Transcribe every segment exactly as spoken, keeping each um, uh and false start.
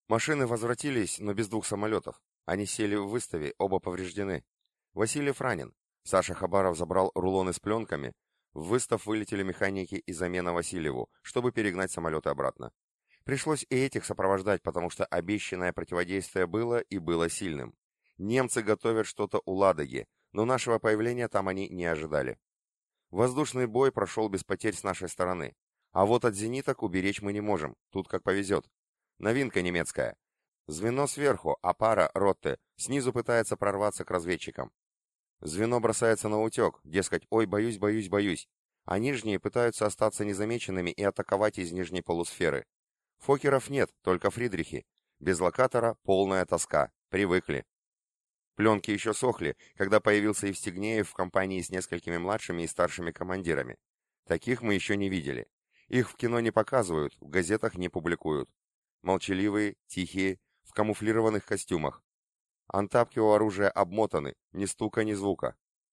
Машины возвратились, но без двух самолетов. Они сели в выставе, оба повреждены. Васильев ранен. Саша Хабаров забрал рулоны с пленками. В выстав вылетели механики и замена Васильеву, чтобы перегнать самолеты обратно. Пришлось и этих сопровождать, потому что обещанное противодействие было и было сильным. Немцы готовят что-то у Ладоги, но нашего появления там они не ожидали. Воздушный бой прошел без потерь с нашей стороны. А вот от зениток уберечь мы не можем, тут как повезет. Новинка немецкая. Звено сверху, а пара, ротты, снизу пытается прорваться к разведчикам. Звено бросается на утек, дескать, ой, боюсь, боюсь, боюсь. А нижние пытаются остаться незамеченными и атаковать из нижней полусферы. Фокеров нет, только Фридрихи. Без локатора полная тоска. Привыкли. Пленки еще сохли, когда появился Евстигнеев в компании с несколькими младшими и старшими командирами. Таких мы еще не видели. Их в кино не показывают, в газетах не публикуют. Молчаливые, тихие, в камуфлированных костюмах. Антапки у оружия обмотаны, ни стука, ни звука.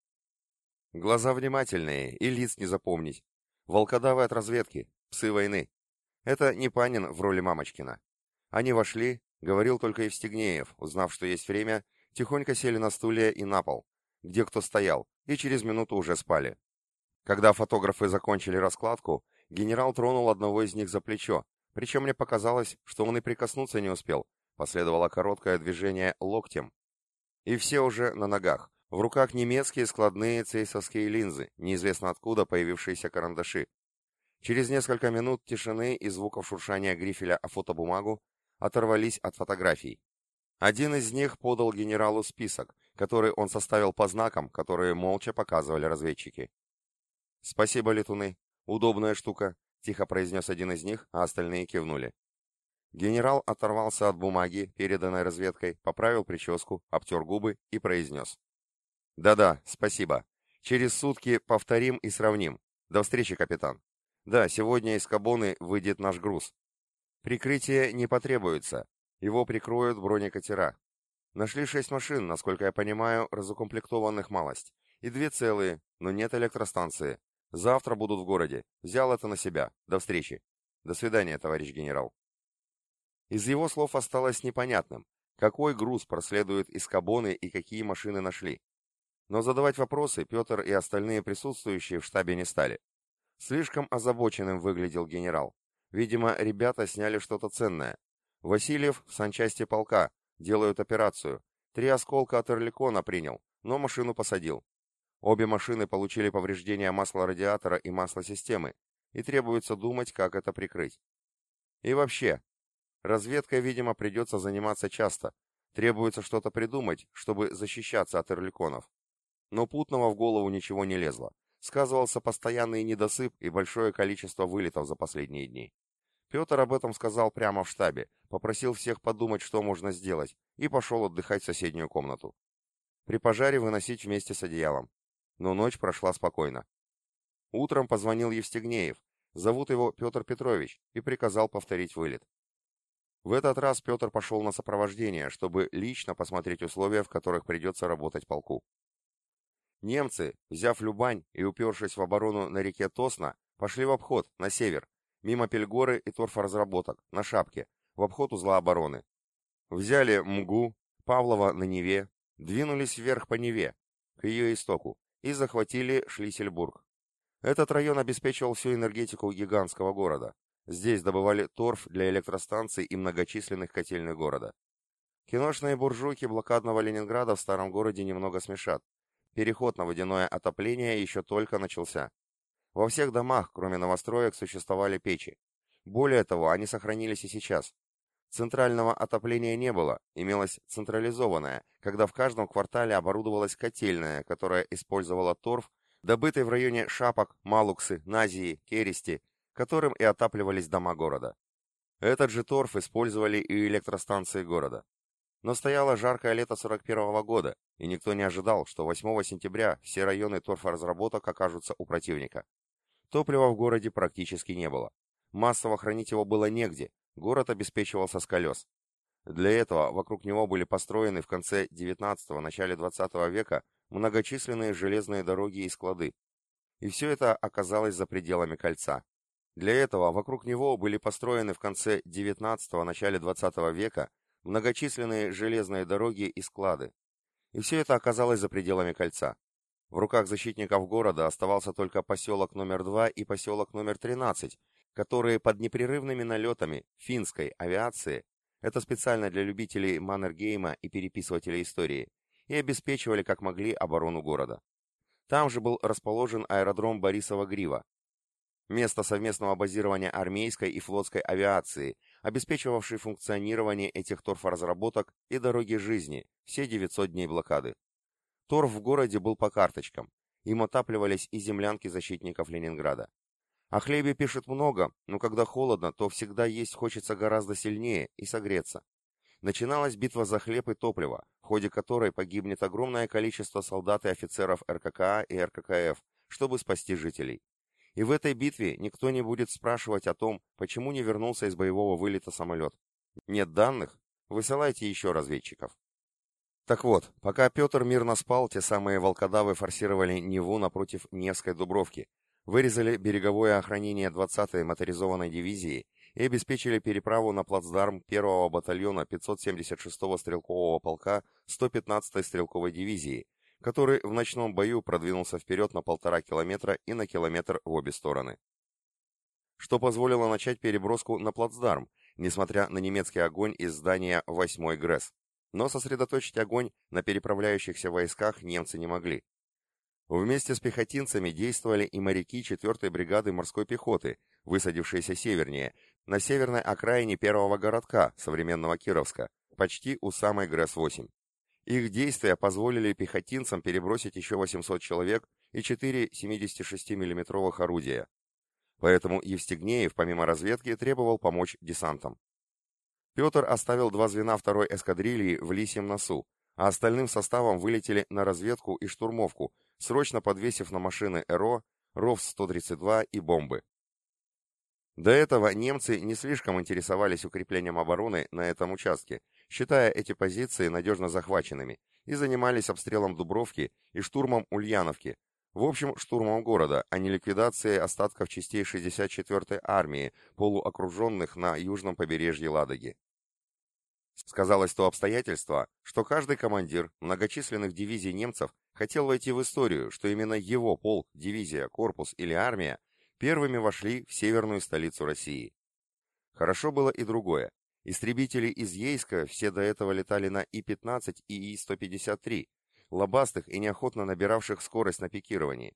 Глаза внимательные, и лиц не запомнить. Волкодавы от разведки, псы войны. Это не Панин в роли Мамочкина. Они вошли, говорил только Евстигнеев, узнав, что есть время, тихонько сели на стулья и на пол, где кто стоял, и через минуту уже спали. Когда фотографы закончили раскладку, генерал тронул одного из них за плечо, причем мне показалось, что он и прикоснуться не успел. Последовало короткое движение локтем. И все уже на ногах. В руках немецкие складные цейсовские линзы, неизвестно откуда появившиеся карандаши. Через несколько минут тишины и звуков шуршания грифеля о фотобумагу оторвались от фотографий. Один из них подал генералу список, который он составил по знакам, которые молча показывали разведчики. «Спасибо, летуны. Удобная штука», — тихо произнес один из них, а остальные кивнули. Генерал оторвался от бумаги, переданной разведкой, поправил прическу, обтер губы и произнес. «Да-да, спасибо. Через сутки повторим и сравним. До встречи, капитан. Да, сегодня из Кабоны выйдет наш груз. Прикрытие не потребуется. Его прикроют бронекатера. Нашли шесть машин, насколько я понимаю, разукомплектованных малость. И две целые, но нет электростанции. Завтра будут в городе. Взял это на себя. До встречи. До свидания, товарищ генерал». Из его слов осталось непонятным, какой груз проследует из Кабоны и какие машины нашли. Но задавать вопросы Петр и остальные присутствующие в штабе не стали. Слишком озабоченным выглядел генерал. Видимо, ребята сняли что-то ценное. Васильев в санчасти полка. Делают операцию. Три осколка от Эрликона принял, но машину посадил. Обе машины получили повреждения масла радиатора и масла системы, и требуется думать, как это прикрыть. И вообще, разведкой, видимо, придется заниматься часто. Требуется что-то придумать, чтобы защищаться от эрликонов. Но путного в голову ничего не лезло. Сказывался постоянный недосып и большое количество вылетов за последние дни. Петр об этом сказал прямо в штабе, попросил всех подумать, что можно сделать, и пошел отдыхать в соседнюю комнату. При пожаре выносить вместе с одеялом. Но ночь прошла спокойно. Утром позвонил Евстигнеев, зовут его Петр Петрович, и приказал повторить вылет. В этот раз Петр пошел на сопровождение, чтобы лично посмотреть условия, в которых придется работать полку. Немцы, взяв Любань и упершись в оборону на реке Тосна, пошли в обход, на север, мимо Пельгоры и торфоразработок, на Шапке, в обход узла обороны. Взяли Мгу, Павлова на Неве, двинулись вверх по Неве, к ее истоку, и захватили Шлиссельбург. Этот район обеспечивал всю энергетику гигантского города. Здесь добывали торф для электростанций и многочисленных котельных города. Киношные буржуйки блокадного Ленинграда в старом городе немного смешат. Переход на водяное отопление еще только начался. Во всех домах, кроме новостроек, существовали печи. Более того, они сохранились и сейчас. Центрального отопления не было, имелось централизованное, когда в каждом квартале оборудовалась котельная, которая использовала торф, добытый в районе Шапок, Малуксы, Назии, Керести, которым и отапливались дома города. Этот же торф использовали и электростанции города. Но стояло жаркое лето сорок первого года, и никто не ожидал, что восьмого сентября все районы торфоразработок окажутся у противника. Топлива в городе практически не было. Массово хранить его было негде, город обеспечивался с колес. Для этого вокруг него были построены в конце девятнадцатого – начале двадцатого века многочисленные железные дороги и склады. И все это оказалось за пределами кольца. Для этого вокруг него были построены в конце девятнадцатого – начале двадцатого века многочисленные железные дороги и склады. И все это оказалось за пределами кольца. В руках защитников города оставался только поселок номер два и поселок номер тринадцать, которые под непрерывными налетами финской авиации, это специально для любителей Маннергейма и переписывателей истории, и обеспечивали как могли оборону города. Там же был расположен аэродром Борисова-Грива, место совместного базирования армейской и флотской авиации, обеспечивавший функционирование этих торфоразработок и дороги жизни все девятьсот дней блокады. Торф в городе был по карточкам, им отапливались и землянки защитников Ленинграда. О хлебе пишет много, но когда холодно, то всегда есть хочется гораздо сильнее и согреться. Начиналась битва за хлеб и топливо, в ходе которой погибнет огромное количество солдат и офицеров эр ка ка а и эр ка ка эф, чтобы спасти жителей. И в этой битве никто не будет спрашивать о том, почему не вернулся из боевого вылета самолет. Нет данных? Высылайте еще разведчиков. Так вот, пока Петр мирно спал, те самые волкодавы форсировали Неву напротив Невской Дубровки, вырезали береговое охранение двадцатой моторизованной дивизии и обеспечили переправу на плацдарм первого батальона пятьсот семьдесят шестого стрелкового полка сто пятнадцатой стрелковой дивизии, который в ночном бою продвинулся вперед на полтора километра и на километр в обе стороны. Что позволило начать переброску на плацдарм, несмотря на немецкий огонь из здания восьмой ГРЭС. Но сосредоточить огонь на переправляющихся войсках немцы не могли. Вместе с пехотинцами действовали и моряки четвертой бригады морской пехоты, высадившиеся севернее, на северной окраине первого городка, современного Кировска, почти у самой ГРЭС восемь. Их действия позволили пехотинцам перебросить еще восемьсот человек и четыре семидесятишестимиллиметровых орудия. Поэтому Евстигнеев, помимо разведки, требовал помочь десантам. Петр оставил два звена второй эскадрильи в Лисьем носу, а остальным составом вылетели на разведку и штурмовку, срочно подвесив на машины ЭРО, РОВ сто тридцать два и бомбы. До этого немцы не слишком интересовались укреплением обороны на этом участке, считая эти позиции надежно захваченными, и занимались обстрелом Дубровки и штурмом Ульяновки, в общем, штурмом города, а не ликвидацией остатков частей шестьдесят четвёртой армии, полуокруженных на южном побережье Ладоги. Сказалось то обстоятельство, что каждый командир многочисленных дивизий немцев хотел войти в историю, что именно его полк, дивизия, корпус или армия первыми вошли в северную столицу России. Хорошо было и другое. Истребители из Ейска все до этого летали на И пятнадцать и И сто пятьдесят три, лобастых и неохотно набиравших скорость на пикировании.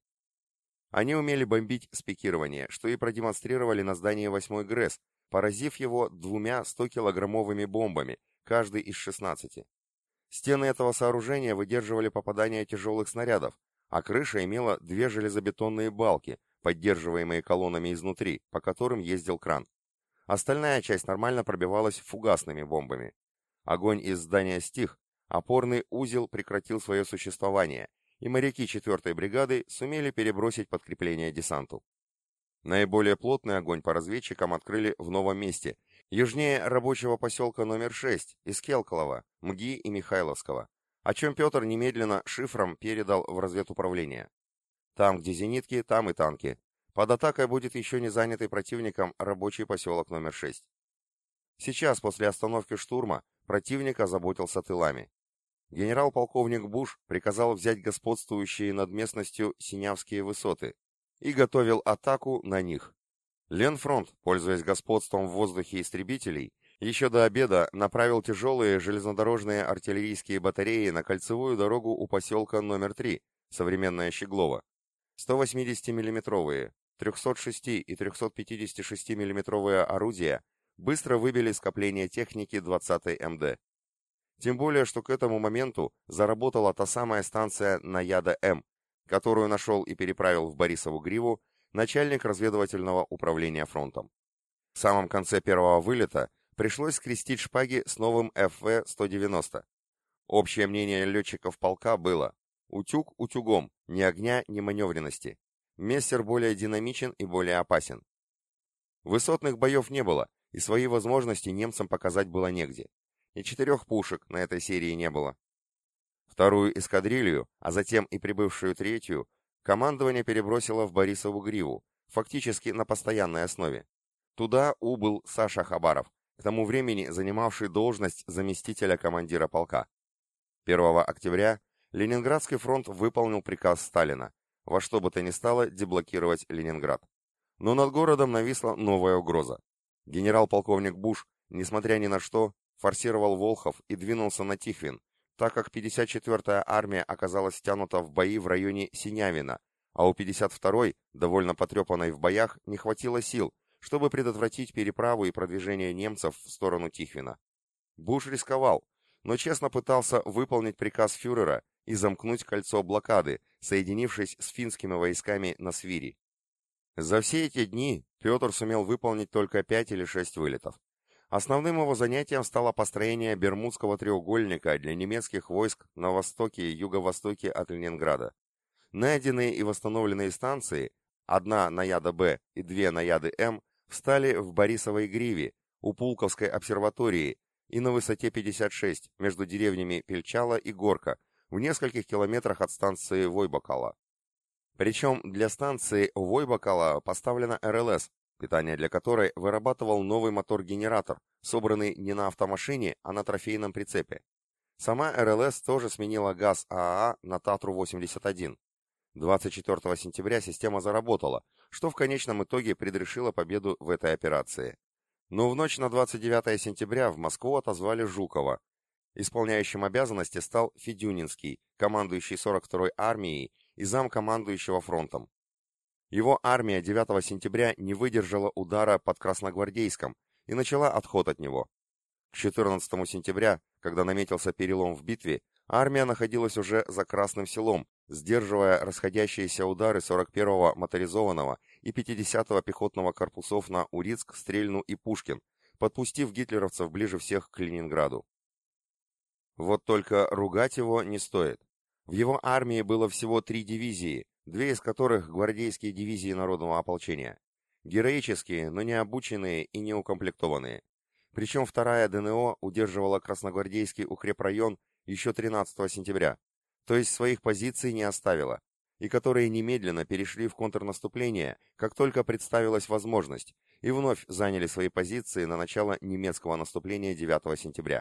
Они умели бомбить с пикирования, что и продемонстрировали на здании восьмой ГРЭС, поразив его двумя стокилограммовыми бомбами, каждый из шестнадцати. Стены этого сооружения выдерживали попадания тяжелых снарядов, а крыша имела две железобетонные балки, поддерживаемые колоннами изнутри, по которым ездил кран. Остальная часть нормально пробивалась фугасными бомбами. Огонь из здания стих, опорный узел прекратил свое существование, и моряки четвертой бригады сумели перебросить подкрепление десанту. Наиболее плотный огонь по разведчикам открыли в новом месте, южнее рабочего поселка номер шесть, из Келколова, МГИ и Михайловского, о чем Петр немедленно шифром передал в разведуправление. Там, где зенитки, там и танки. Под атакой будет еще не занятый противником рабочий поселок номер шесть. Сейчас, после остановки штурма, противник озаботился тылами. Генерал-полковник Буш приказал взять господствующие над местностью Синявские высоты и готовил атаку на них. Ленфронт, пользуясь господством в воздухе истребителей, еще до обеда направил тяжелые железнодорожные артиллерийские батареи на кольцевую дорогу у поселка номер три, современная Щеглова. сто восьмидесятимиллиметровые, трёхсот шести и трёхсот пятидесяти шести миллиметровые орудия быстро выбили скопление техники двадцатой эм дэ. Тем более, что к этому моменту заработала та самая станция Наяда-М, которую нашел и переправил в Борисову Гриву начальник разведывательного управления фронтом. В самом конце первого вылета пришлось скрестить шпаги с новым эф вэ сто девяносто. Общее мнение летчиков полка было: утюг утюгом, ни огня, ни маневренности. Мессер более динамичен и более опасен. Высотных боев не было, и свои возможности немцам показать было негде. И четырех пушек на этой серии не было. Вторую эскадрилью, а затем и прибывшую третью, командование перебросило в Борисову Гриву, фактически на постоянной основе. Туда убыл Саша Хабаров, к тому времени занимавший должность заместителя командира полка. первого октября Ленинградский фронт выполнил приказ Сталина во что бы то ни стало деблокировать Ленинград. Но над городом нависла новая угроза. Генерал-полковник Буш, несмотря ни на что, форсировал Волхов и двинулся на Тихвин, так как пятьдесят четвёртая армия оказалась втянута в бои в районе Синявина, а у пятьдесят второй, довольно потрепанной в боях, не хватило сил, чтобы предотвратить переправу и продвижение немцев в сторону Тихвина. Буш рисковал, но честно пытался выполнить приказ фюрера и замкнуть кольцо блокады, соединившись с финскими войсками на Свири. За все эти дни Петр сумел выполнить только пять или шесть вылетов. Основным его занятием стало построение Бермудского треугольника для немецких войск на востоке и юго-востоке от Ленинграда. Найденные и восстановленные станции, одна Наяда-Б и две Наяды-М, встали в Борисовой гриве, у Пулковской обсерватории и на высоте пятьдесят шесть между деревнями Пельчало и Горка, в нескольких километрах от станции Войбакала. Причем для станции Войбакала поставлена эр эл эс, питание для которой вырабатывал новый мотор-генератор, собранный не на автомашине, а на трофейном прицепе. Сама эр эл эс тоже сменила газ а а а на Татру восемьдесят один. двадцать четвёртого сентября система заработала, что в конечном итоге предрешило победу в этой операции. Но в ночь на двадцать девятое сентября в Москву отозвали Жукова. Исполняющим обязанности стал Федюнинский, командующий сорок второй армией и замкомандующего фронтом. Его армия девятого сентября не выдержала удара под Красногвардейском и начала отход от него. К четырнадцатому сентября, когда наметился перелом в битве, армия находилась уже за Красным Селом, сдерживая расходящиеся удары сорок первого моторизованного и пятидесятого пехотного корпусов на Урицк, Стрельну и Пушкин, подпустив гитлеровцев ближе всех к Ленинграду. Вот только ругать его не стоит. В его армии было всего три дивизии, две из которых гвардейские дивизии народного ополчения. Героические, но не обученные и не укомплектованные. Причем вторая дэ эн о удерживала Красногвардейский укрепрайон еще тринадцатого сентября, то есть своих позиций не оставила, и которые немедленно перешли в контрнаступление, как только представилась возможность, и вновь заняли свои позиции на начало немецкого наступления девятого сентября.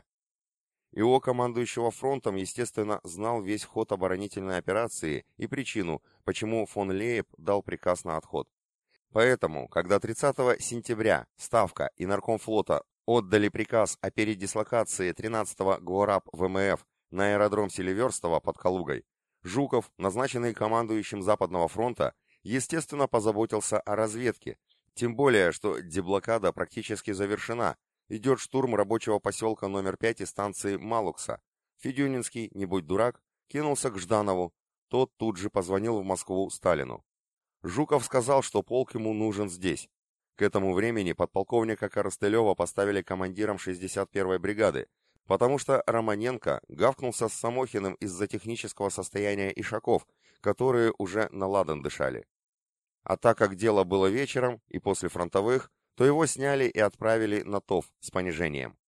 ИО командующего фронтом, естественно, знал весь ход оборонительной операции и причину, почему фон Лейб дал приказ на отход. Поэтому, когда тридцатого сентября Ставка и Наркомфлота отдали приказ о передислокации тринадцатого ГУАРАП вэ эм эф на аэродром Селиверстово под Калугой, Жуков, назначенный командующим Западного фронта, естественно, позаботился о разведке, тем более, что деблокада практически завершена. Идет штурм рабочего поселка номер пять и станции Малукса. Федюнинский, не будь дурак, кинулся к Жданову. Тот тут же позвонил в Москву Сталину. Жуков сказал, что полк ему нужен здесь. К этому времени подполковника Коростылева поставили командиром шестьдесят первой бригады, потому что Романенко гавкнулся с Самохиным из-за технического состояния ишаков, которые уже на ладан дышали. А так как дело было вечером и после фронтовых, то его сняли и отправили на ТОВ с понижением.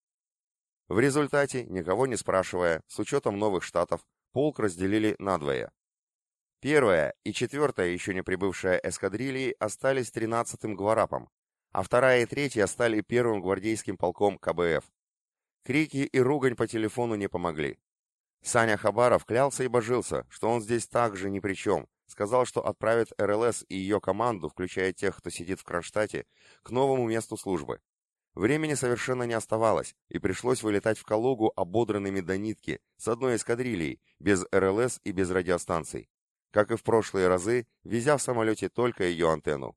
В результате, никого не спрашивая, с учетом новых штатов, полк разделили надвое. Первая и четвертая, еще не прибывшая эскадрильи, остались тринадцатым ГУАРАПом, а вторая и третья стали первым гвардейским полком ка бэ эф. Крики и ругань по телефону не помогли. Саня Хабаров клялся и божился, что он здесь также ни при чем, сказал, что отправит эр эл эс и ее команду, включая тех, кто сидит в Кронштадте, к новому месту службы. Времени совершенно не оставалось, и пришлось вылетать в Калугу ободранными до нитки, с одной эскадрильей, без эр эл эс и без радиостанций. Как и в прошлые разы, везя в самолете только ее антенну.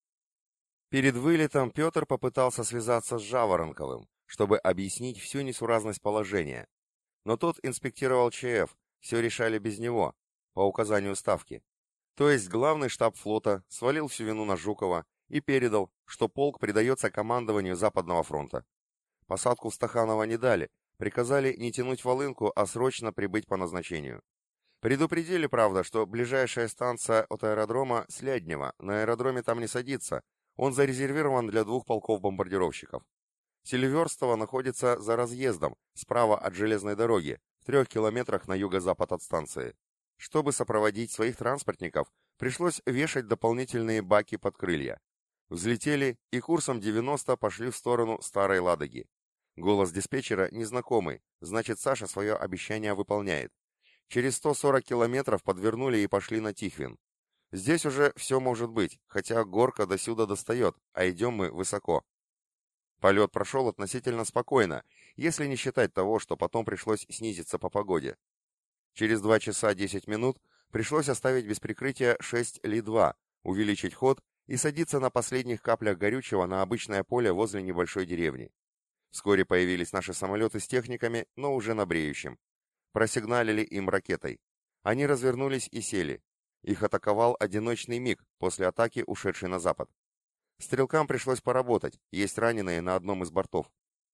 Перед вылетом Петр попытался связаться с Жаворонковым, чтобы объяснить всю несуразность положения. Но тот инспектировал че эф, все решали без него, по указанию Ставки. То есть главный штаб флота свалил всю вину на Жукова и передал, что полк придается командованию Западного фронта. Посадку в Стаханово не дали, приказали не тянуть волынку, а срочно прибыть по назначению. Предупредили, правда, что ближайшая станция от аэродрома Сляднево, на аэродроме там не садится, он зарезервирован для двух полков бомбардировщиков. Селиверстово находится за разъездом, справа от железной дороги, в трех километрах на юго-запад от станции. Чтобы сопроводить своих транспортников, Пришлось вешать дополнительные баки под крылья. Взлетели и курсом девяносто пошли в сторону Старой Ладоги. Голос диспетчера незнакомый, значит, Саша свое обещание выполняет. Через сто сорок километров подвернули и пошли на Тихвин. Здесь уже все может быть, хотя горка досюда достает, а идем мы высоко. Полет прошел относительно спокойно, если не считать того, что потом пришлось снизиться по погоде. Через два часа десять минут пришлось оставить без прикрытия шесть Ли два, увеличить ход и садиться на последних каплях горючего на обычное поле возле небольшой деревни. Вскоре появились наши самолеты с техниками, но уже на бреющем. Просигналили им ракетой. Они развернулись и сели. Их атаковал одиночный МиГ, после атаки ушедший на запад. Стрелкам пришлось поработать, есть раненые на одном из бортов.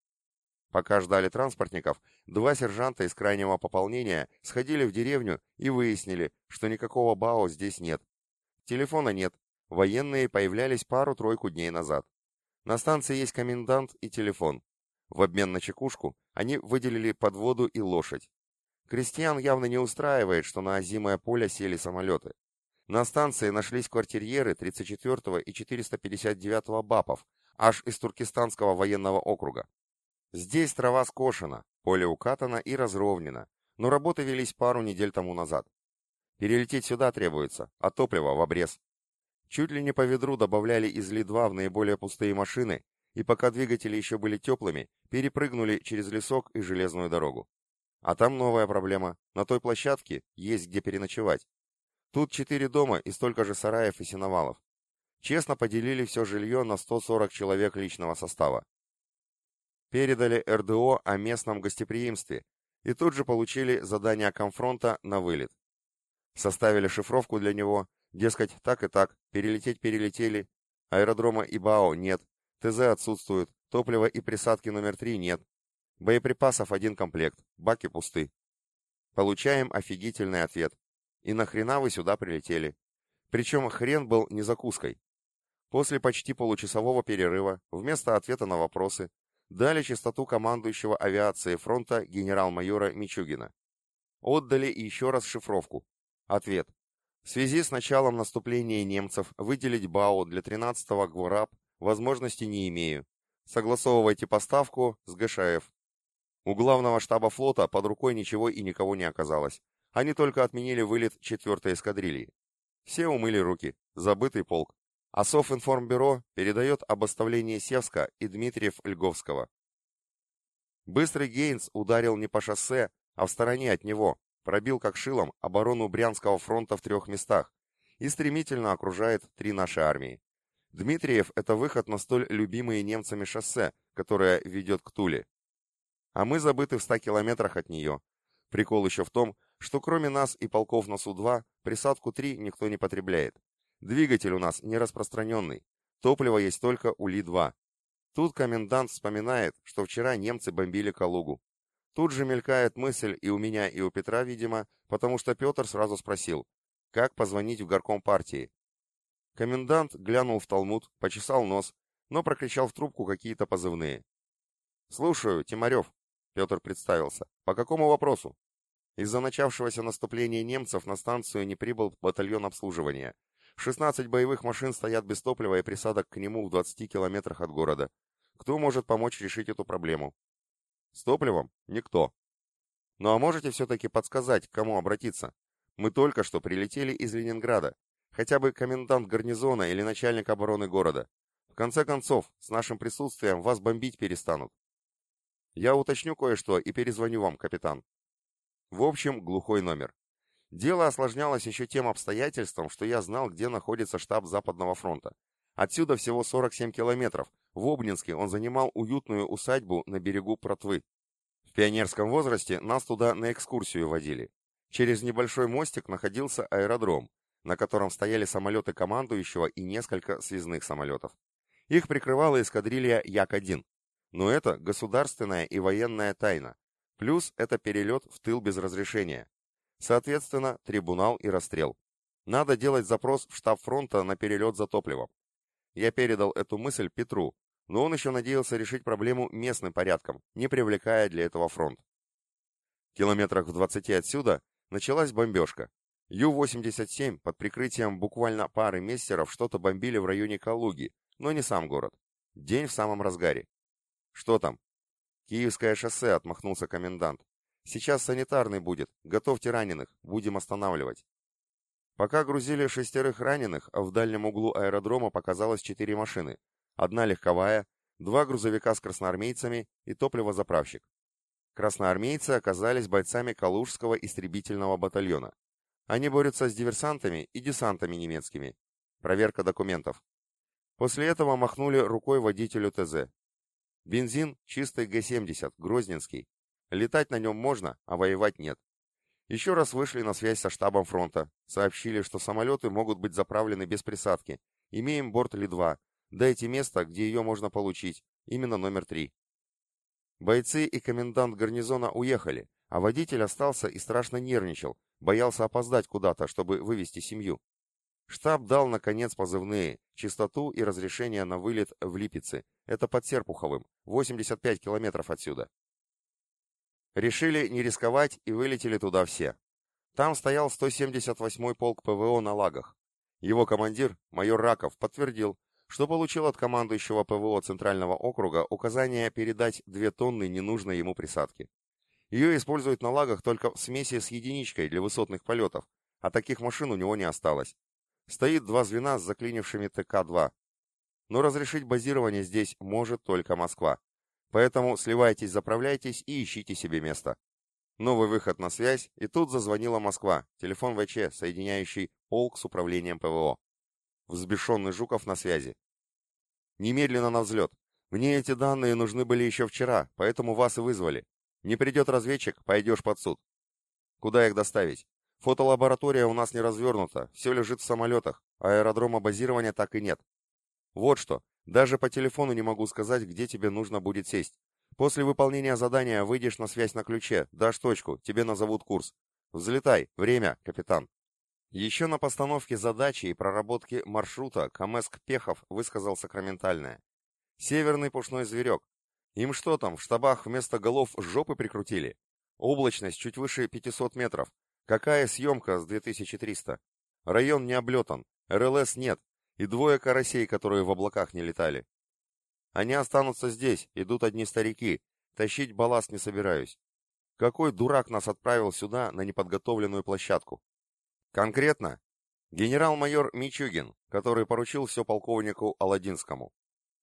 Пока ждали транспортников, два сержанта из крайнего пополнения сходили в деревню и выяснили, что никакого БАО здесь нет. Телефона нет, военные появлялись пару-тройку дней назад. На станции есть комендант и телефон. В обмен на чекушку они выделили подводу и лошадь. Крестьян явно не устраивает, что на озимое поле сели самолеты. На станции нашлись квартирьеры тридцать четвёртого и четыреста пятьдесят девятого БАПов, аж из Туркестанского военного округа. Здесь трава скошена, поле укатано и разровнено, но работы велись пару недель тому назад. Перелететь сюда требуется, а топлива в обрез. Чуть ли не по ведру добавляли из Ли два в наиболее пустые машины, и пока двигатели еще были теплыми, перепрыгнули через лесок и железную дорогу. А там новая проблема. На той площадке есть где переночевать. Тут четыре дома и столько же сараев и сеновалов. Честно поделили все жилье на сто сорок человек личного состава. Передали Эр Дэ О о местном гостеприимстве и тут же получили задание комфронта на вылет. Составили шифровку для него, дескать, так и так, перелететь перелетели, аэродрома и БАО нет, Тэ Зэ отсутствуют, топлива и присадки номер три нет, боеприпасов один комплект, баки пусты. Получаем офигительный ответ. И нахрена вы сюда прилетели? Причем хрен был не закуской. После почти получасового перерыва, вместо ответа на вопросы, дали частоту командующего авиации фронта генерал-майора Мичугина. Отдали еще раз шифровку. Ответ. В связи с началом наступления немцев выделить БАО для тринадцатого ГВРАП возможности не имею. Согласовывайте поставку с Гэ Ша Эф. У главного штаба флота под рукой ничего и никого не оказалось. Они только отменили вылет четвертой эскадрильи. Все умыли руки. Забытый полк. А Совинформбюро передает об оставлении Севска и Дмитриев-Льговского. Быстрый Гейнс ударил не по шоссе, а в стороне от него, пробил как шилом оборону Брянского фронта в трех местах и стремительно окружает три наши армии. Дмитриев – это выход на столь любимые немцами шоссе, которое ведет к Туле. А мы забыты в ста километрах от нее. Прикол еще в том, что кроме нас и полков на Су два, присадку три никто не потребляет. Двигатель у нас не распространенный. Топливо есть только у Ли два. Тут комендант вспоминает, что вчера немцы бомбили Калугу. Тут же мелькает мысль и у меня, и у Петра, видимо, потому что Петр сразу спросил, как позвонить в горком партии. Комендант глянул в талмуд, почесал нос, но прокричал в трубку какие-то позывные. «Слушаю, Тимарев», — Петр представился. «По какому вопросу?» Из-за начавшегося наступления немцев на станцию не прибыл батальон обслуживания. шестнадцать боевых машин стоят без топлива и присадок к нему в двадцати километрах от города. Кто может помочь решить эту проблему? С топливом? Никто. Ну а можете все-таки подсказать, к кому обратиться? Мы только что прилетели из Ленинграда. Хотя бы комендант гарнизона или начальник обороны города. В конце концов, с нашим присутствием вас бомбить перестанут. Я уточню кое-что и перезвоню вам, капитан. В общем, глухой номер. Дело осложнялось еще тем обстоятельством, что я знал, где находится штаб Западного фронта. Отсюда всего сорок семь километров. В Обнинске он занимал уютную усадьбу на берегу Протвы. В пионерском возрасте нас туда на экскурсию водили. Через небольшой мостик находился аэродром, на котором стояли самолеты командующего и несколько связных самолетов. Их прикрывала эскадрилья Як один. Но это государственная и военная тайна. Плюс это перелет в тыл без разрешения. Соответственно, трибунал и расстрел. Надо делать запрос в штаб фронта на перелет за топливом. Я передал эту мысль Петру, но он еще надеялся решить проблему местным порядком, не привлекая для этого фронт. В километрах в двадцати отсюда началась бомбежка. Ю восемьдесят семь под прикрытием буквально пары мессеров что-то бомбили в районе Калуги, но не сам город. День в самом разгаре. Что там? Киевское шоссе, отмахнулся комендант. Сейчас санитарный будет, готовьте раненых, будем останавливать. Пока грузили шестерых раненых, а в дальнем углу аэродрома показалось четыре машины. Одна легковая, два грузовика с красноармейцами и топливозаправщик. Красноармейцы оказались бойцами Калужского истребительного батальона. Они борются с диверсантами и десантами немецкими. Проверка документов. После этого махнули рукой водителю ТЗ. Бензин чистый Г семьдесят, грозненский. Летать на нем можно, а воевать нет. Еще раз вышли на связь со штабом фронта. Сообщили, что самолеты могут быть заправлены без присадки. Имеем борт Ли два. Дайте место, где ее можно получить. Именно номер три. Бойцы и комендант гарнизона уехали, а водитель остался и страшно нервничал, боялся опоздать куда-то, чтобы вывести семью. Штаб дал, наконец, позывные, частоту и разрешение на вылет в Липецы. Это под Серпуховым, восемьдесят пять километров отсюда. Решили не рисковать и вылетели туда все. Там стоял сто семьдесят восьмой полк ПВО на Лагах. Его командир, майор Раков, подтвердил, что получил от командующего ПВО Центрального округа указание передать две тонны ненужной ему присадки. Ее используют на Лагах только в смеси с единичкой для высотных полетов, а таких машин у него не осталось. Стоит два звена с заклинившими Т К два. Но разрешить базирование здесь может только Москва. Поэтому сливайтесь, заправляйтесь и ищите себе место. Новый выход на связь, и тут зазвонила Москва, телефон В Ч, соединяющий полк с управлением ПВО. Взбешенный Жуков на связи. Немедленно на взлет. Мне эти данные нужны были еще вчера, поэтому вас и вызвали. Не придет разведчик, пойдешь под суд. Куда их доставить? Фотолаборатория у нас не развернута, все лежит в самолетах, а аэродрома базирования так и нет. Вот что, даже по телефону не могу сказать, где тебе нужно будет сесть. После выполнения задания выйдешь на связь на ключе, дашь точку, тебе назовут курс. Взлетай, время, капитан. Еще на постановке задачи и проработке маршрута Камэск Пехов высказал сакраментальное. Северный пушной зверек. Им что там, в штабах вместо голов жопы прикрутили? Облачность чуть выше пятисот метров. Какая съемка с две тысячи триста? Район не облетан, Р Л С нет, и двое карасей, которые в облаках не летали. Они останутся здесь, идут одни старики, тащить балласт не собираюсь. Какой дурак нас отправил сюда, на неподготовленную площадку? Конкретно, генерал-майор Мичугин, который поручил все полковнику Аладдинскому.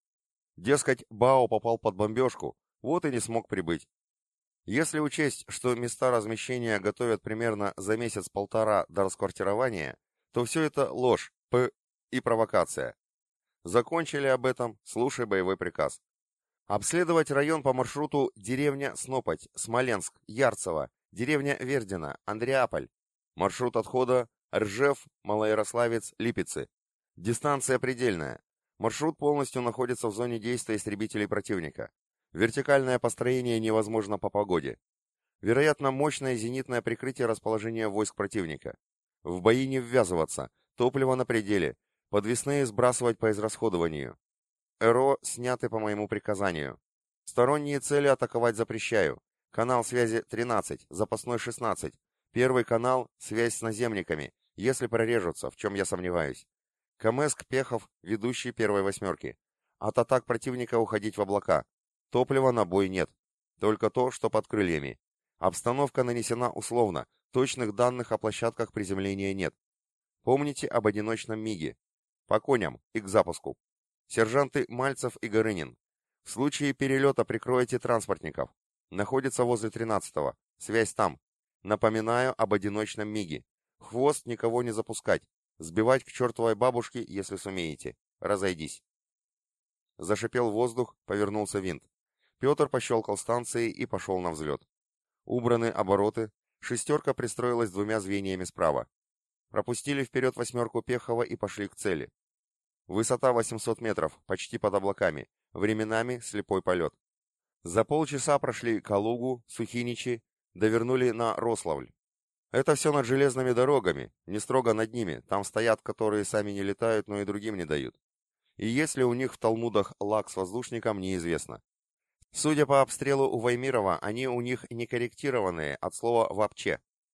Дескать, Бао попал под бомбежку, вот и не смог прибыть. Если учесть, что места размещения готовят примерно за месяц-полтора до расквартирования, то все это ложь, п и провокация. Закончили об этом, слушай боевой приказ. Обследовать район по маршруту деревня Снопоть, Смоленск, Ярцево, деревня Вердина, Андреаполь. Маршрут отхода Ржев, Малоярославец, Липецы. Дистанция предельная. Маршрут полностью находится в зоне действия истребителей противника. Вертикальное построение невозможно по погоде. Вероятно, мощное зенитное прикрытие расположения войск противника. В бои не ввязываться, топливо на пределе, подвесные сбрасывать по израсходованию. Р О сняты по моему приказанию. Сторонние цели атаковать запрещаю. Канал связи тринадцать, запасной шестнадцать. Первый канал — связь с наземниками, если прорежутся, в чем я сомневаюсь. Камэск Пехов, ведущий первой восьмерки. От атак противника уходить в облака. Топлива на бой нет. Только то, что под крыльями. Обстановка нанесена условно, точных данных о площадках приземления нет. Помните об одиночном МиГе. По коням и к запуску. Сержанты Мальцев и Горынин. В случае перелета прикройте транспортников. Находится возле тринадцатого. Связь там. Напоминаю об одиночном МиГе. Хвост никого не запускать. Сбивать к чертовой бабушке, если сумеете. Разойдись. Зашипел воздух, повернулся винт. Петр пощелкал станцией и пошел на взлет. Убраны обороты. Шестерка пристроилась двумя звеньями справа. Пропустили вперед восьмерку Пехова и пошли к цели. Высота восемьсот метров, почти под облаками. Временами слепой полет. За полчаса прошли Калугу, Сухиничи, довернули на Рославль. Это все над железными дорогами, не строго над ними, там стоят, которые сами не летают, но и другим не дают. И если у них в Талмудах лак с воздушником, неизвестно. Судя по обстрелу у Ваймирова, они у них не корректированные, от слова «вообще».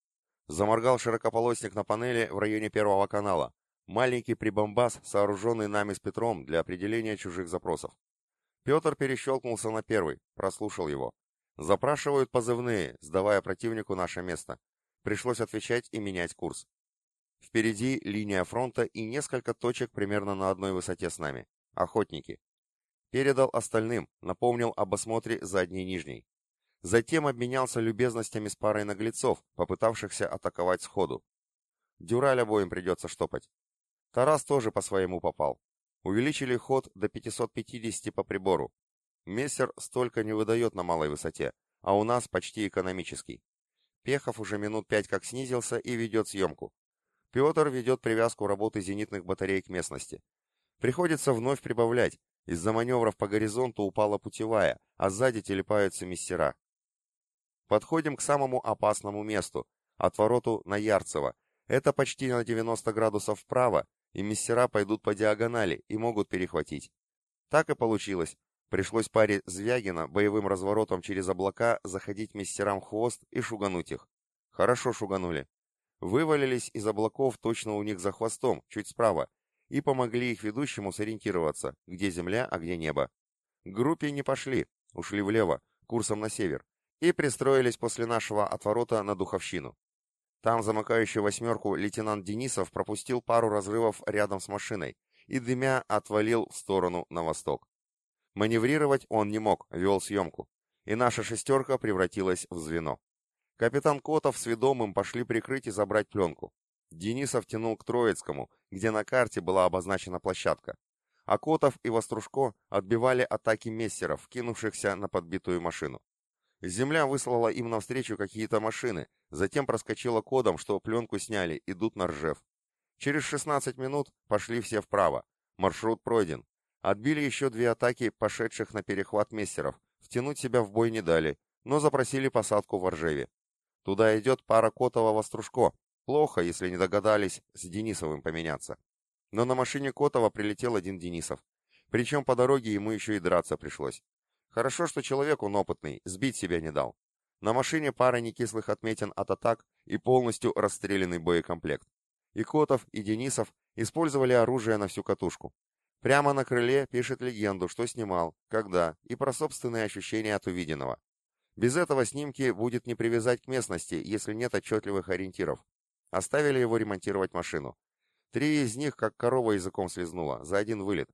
Заморгал широкополосник на панели в районе первого канала. Маленький прибамбас, сооруженный нами с Петром для определения чужих запросов. Петр перещелкнулся на первый, прослушал его. Запрашивают позывные, сдавая противнику наше место. Пришлось отвечать и менять курс. Впереди линия фронта и несколько точек примерно на одной высоте с нами. Охотники. Передал остальным, напомнил об осмотре задней нижней. Затем обменялся любезностями с парой наглецов, попытавшихся атаковать сходу. Дюраль обоим придется штопать. Тарас тоже по своему попал. Увеличили ход до пятисот пятидесяти по прибору. Мессер столько не выдает на малой высоте, а у нас почти экономический. Пехов уже минут пять как снизился и ведет съемку. Петр ведет привязку работы зенитных батарей к местности. Приходится вновь прибавлять. Из-за маневров по горизонту упала путевая, а сзади телепаются мессера. Подходим к самому опасному месту, отвороту на Ярцево. Это почти на девяносто градусов вправо, и мессера пойдут по диагонали и могут перехватить. Так и получилось. Пришлось паре Звягина боевым разворотом через облака заходить мессерам в хвост и шугануть их. Хорошо шуганули. Вывалились из облаков точно у них за хвостом, чуть справа, и помогли их ведущему сориентироваться, где земля, а где небо. К группе не пошли, ушли влево, курсом на север, и пристроились после нашего отворота на Духовщину. Там замыкающий восьмерку лейтенант Денисов пропустил пару разрывов рядом с машиной и, дымя, отвалил в сторону на восток. Маневрировать он не мог, вел съемку, и наша шестерка превратилась в звено. Капитан Котов с ведомым пошли прикрыть и забрать пленку. Денисов тянул к Троицкому, где на карте была обозначена площадка, а Котов и Вострушко отбивали атаки мессеров, кинувшихся на подбитую машину. Земля выслала им навстречу какие-то машины, затем проскочила кодом, что пленку сняли, идут на Ржев. Через шестнадцать минут пошли все вправо. Маршрут пройден. Отбили еще две атаки, пошедших на перехват мессеров. Втянуть себя в бой не дали, но запросили посадку в Ржеве. Туда идет пара Котова-Вострушко. Плохо, если не догадались с Денисовым поменяться. Но на машине Котова прилетел один Денисов. Причем по дороге ему еще и драться пришлось. Хорошо, что человек он опытный, сбить себя не дал. На машине пара некислых отметин от атак и полностью расстрелянный боекомплект. И Котов, и Денисов использовали оружие на всю катушку. Прямо на крыле пишет легенду, что снимал, когда, и про собственные ощущения от увиденного. Без этого снимки будет не привязать к местности, если нет отчетливых ориентиров. Оставили его ремонтировать машину. Три из них, как корова языком слезнула, за один вылет.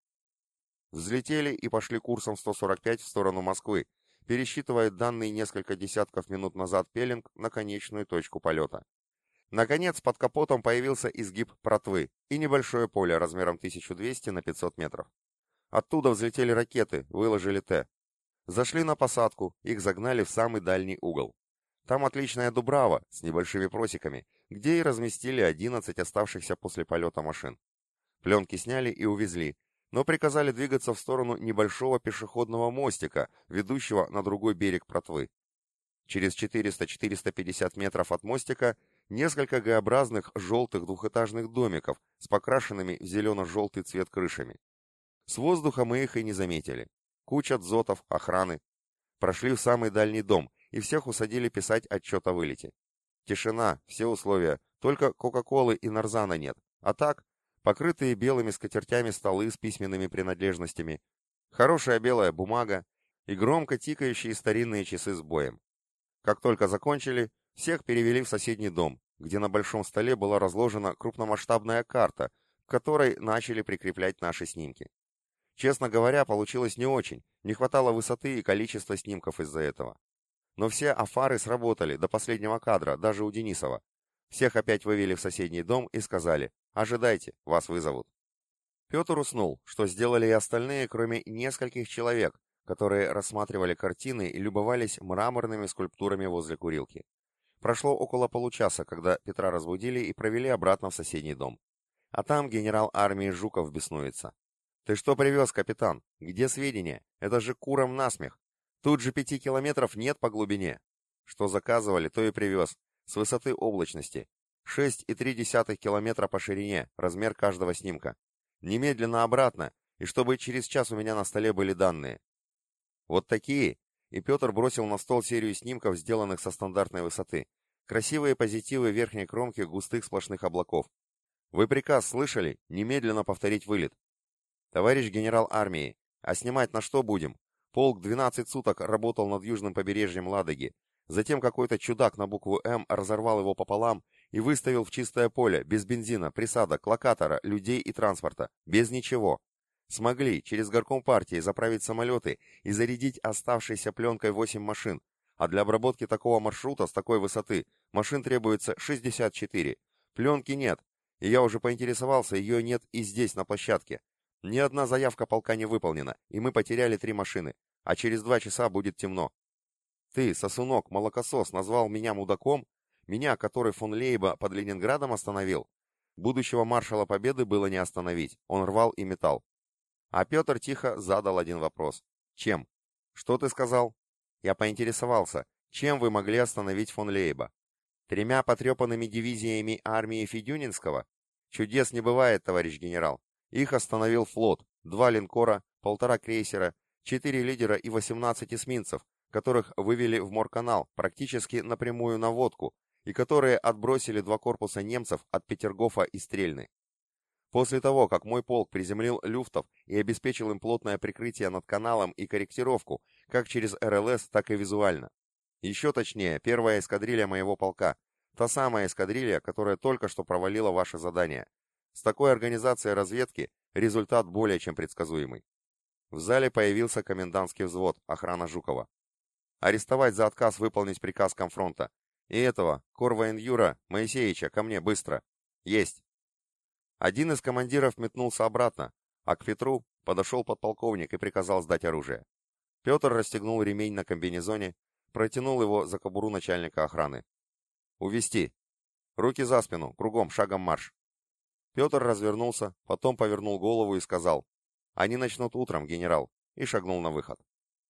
Взлетели и пошли курсом сто сорок пять в сторону Москвы, пересчитывая данные несколько десятков минут назад пеленг на конечную точку полета. Наконец, под капотом появился изгиб протвы и небольшое поле размером тысяча двести на пятьсот метров. Оттуда взлетели ракеты, выложили Т. Зашли на посадку, их загнали в самый дальний угол. Там отличная дубрава с небольшими просеками, где и разместили одиннадцать оставшихся после полета машин. Пленки сняли и увезли, но приказали двигаться в сторону небольшого пешеходного мостика, ведущего на другой берег протвы. Через четыреста-четыреста пятьдесят метров от мостика несколько Г-образных желтых двухэтажных домиков с покрашенными в зелено-желтый цвет крышами. С воздуха мы их и не заметили. Куча дзотов, охраны. Прошли в самый дальний дом, и всех усадили писать отчет о вылете. Тишина, все условия, только Кока-Колы и Нарзана нет, а так, покрытые белыми скатертями столы с письменными принадлежностями, хорошая белая бумага и громко тикающие старинные часы с боем. Как только закончили, всех перевели в соседний дом, где на большом столе была разложена крупномасштабная карта, к которой начали прикреплять наши снимки. Честно говоря, получилось не очень, не хватало высоты и количества снимков из-за этого. Но все афары сработали до последнего кадра, даже у Денисова. Всех опять вывели в соседний дом и сказали: «Ожидайте, вас вызовут». Петр уснул, что сделали и остальные, кроме нескольких человек, которые рассматривали картины и любовались мраморными скульптурами возле курилки. Прошло около получаса, когда Петра разбудили и провели обратно в соседний дом. А там генерал армии Жуков беснуется. «Ты что привез, капитан? Где сведения? Это же курам насмех. Тут же пяти километров нет по глубине». Что заказывали, то и привез. С высоты облачности. Шесть и три десятых километра по ширине, размер каждого снимка. Немедленно обратно, и чтобы через час у меня на столе были данные. Вот такие. И Петр бросил на стол серию снимков, сделанных со стандартной высоты. Красивые позитивы верхней кромки густых сплошных облаков. Вы приказ слышали? Немедленно повторить вылет. Товарищ генерал армии, а снимать на что будем? Полк двенадцать суток работал над южным побережьем Ладоги. Затем какой-то чудак на букву «М» разорвал его пополам и выставил в чистое поле, без бензина, присадок, локатора, людей и транспорта, без ничего. Смогли через горком партии заправить самолеты и зарядить оставшейся пленкой восемь машин, а для обработки такого маршрута с такой высоты машин требуется шестьдесят четыре. Пленки нет, и я уже поинтересовался, ее нет и здесь, на площадке. Ни одна заявка полка не выполнена, и мы потеряли три машины, а через два часа будет темно. Ты, сосунок, молокосос, назвал меня мудаком? Меня, который фон Лейба под Ленинградом остановил? Будущего маршала Победы было не остановить, он рвал и метал. А Петр тихо задал один вопрос. Чем? Что ты сказал? Я поинтересовался, чем вы могли остановить фон Лейба? Тремя потрепанными дивизиями армии Федюнинского? Чудес не бывает, товарищ генерал. Их остановил флот, два линкора, полтора крейсера, четыре лидера и восемнадцать эсминцев, которых вывели в Морканал практически напрямую на водку, и которые отбросили два корпуса немцев от Петергофа и Стрельны. После того, как мой полк приземлил люфтов и обеспечил им плотное прикрытие над каналом и корректировку, как через эр эл эс, так и визуально. Еще точнее, первая эскадрилья моего полка, та самая эскадрилья, которая только что провалила ваше задание. С такой организацией разведки результат более чем предсказуемый. В зале появился комендантский взвод, охрана Жукова. Арестовать за отказ выполнить приказ комфронта. И этого, корвоенюра Моисеевича, ко мне, быстро. Есть. Один из командиров метнулся обратно, а к Петру подошел подполковник и приказал сдать оружие. Петр расстегнул ремень на комбинезоне, протянул его за кобуру начальника охраны. «Увести! Руки за спину, кругом, шагом марш!» Петр развернулся, потом повернул голову и сказал: «Они начнут утром, генерал», и шагнул на выход.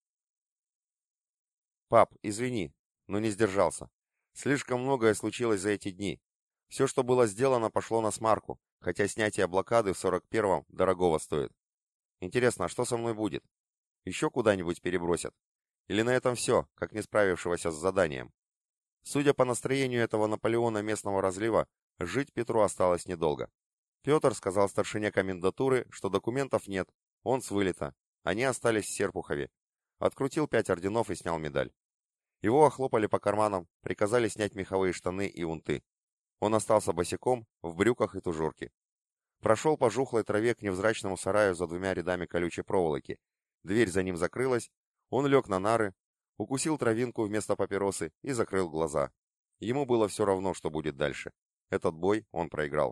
«Пап, извини, но не сдержался. Слишком многое случилось за эти дни. Все, что было сделано, пошло на смарку, хотя снятие блокады в сорок первом дорогого стоит. Интересно, а что со мной будет? Еще куда-нибудь перебросят? Или на этом все, как не справившегося с заданием? Судя по настроению этого Наполеона местного разлива, жить Петру осталось недолго. Петр сказал старшине комендатуры, что документов нет, он с вылета, они остались в Серпухове. Открутил пять орденов и снял медаль. Его охлопали по карманам, приказали снять меховые штаны и унты. Он остался босиком, в брюках и тужурке. Прошел по жухлой траве к невзрачному сараю за двумя рядами колючей проволоки. Дверь за ним закрылась, он лег на нары, укусил травинку вместо папиросы и закрыл глаза. Ему было все равно, что будет дальше. Этот бой он проиграл.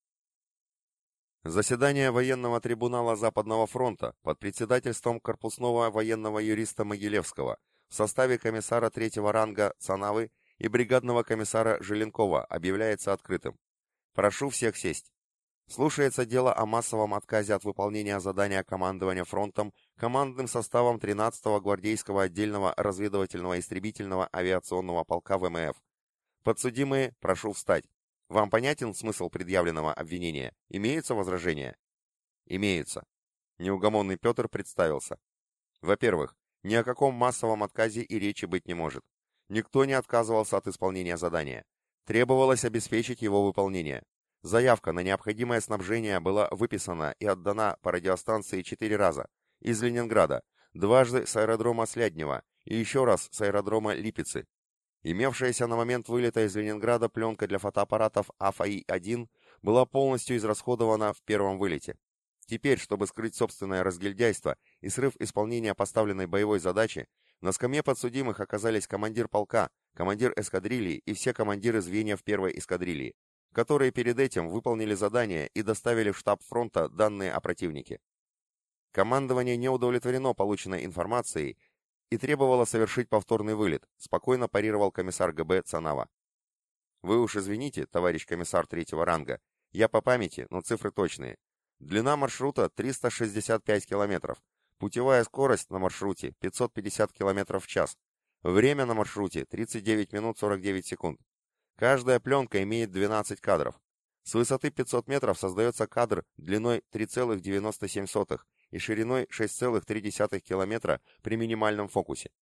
Заседание военного трибунала Западного фронта под председательством корпусного военного юриста Могилевского в составе комиссара третьего ранга Цанавы и бригадного комиссара Желенкова объявляется открытым. Прошу всех сесть. Слушается дело о массовом отказе от выполнения задания командования фронтом командным составом тринадцатого гвардейского отдельного разведывательного истребительного авиационного полка вэ эм эф. Подсудимые, прошу встать. Вам понятен смысл предъявленного обвинения? Имеются возражения? Имеются. Неугомонный Петр представился. Во-первых, ни о каком массовом отказе и речи быть не может. Никто не отказывался от исполнения задания. Требовалось обеспечить его выполнение. Заявка на необходимое снабжение была выписана и отдана по радиостанции четыре раза. Из Ленинграда, дважды с аэродрома Сляднева и еще раз с аэродрома Липецы. Имевшаяся на момент вылета из Ленинграда пленка для фотоаппаратов а эф ай один была полностью израсходована в первом вылете. Теперь, чтобы скрыть собственное разгильдяйство и срыв исполнения поставленной боевой задачи, на скамье подсудимых оказались командир полка, командир эскадрильи и все командиры звеньев первой эскадрильи, которые перед этим выполнили задание и доставили в штаб фронта данные о противнике. Командование не удовлетворено полученной информацией и требовало совершить повторный вылет, спокойно парировал комиссар гэ бэ Цанава. Вы уж извините, товарищ комиссар третьего ранга, я по памяти, но цифры точные. Длина маршрута триста шестьдесят пять километров, путевая скорость на маршруте пятьсот пятьдесят километров в час, время на маршруте тридцать девять минут сорок девять секунд. Каждая пленка имеет двенадцать кадров. С высоты пятьсот метров создается кадр длиной три целых девяносто семь сотых и шириной шесть целых три десятых километра при минимальном фокусе.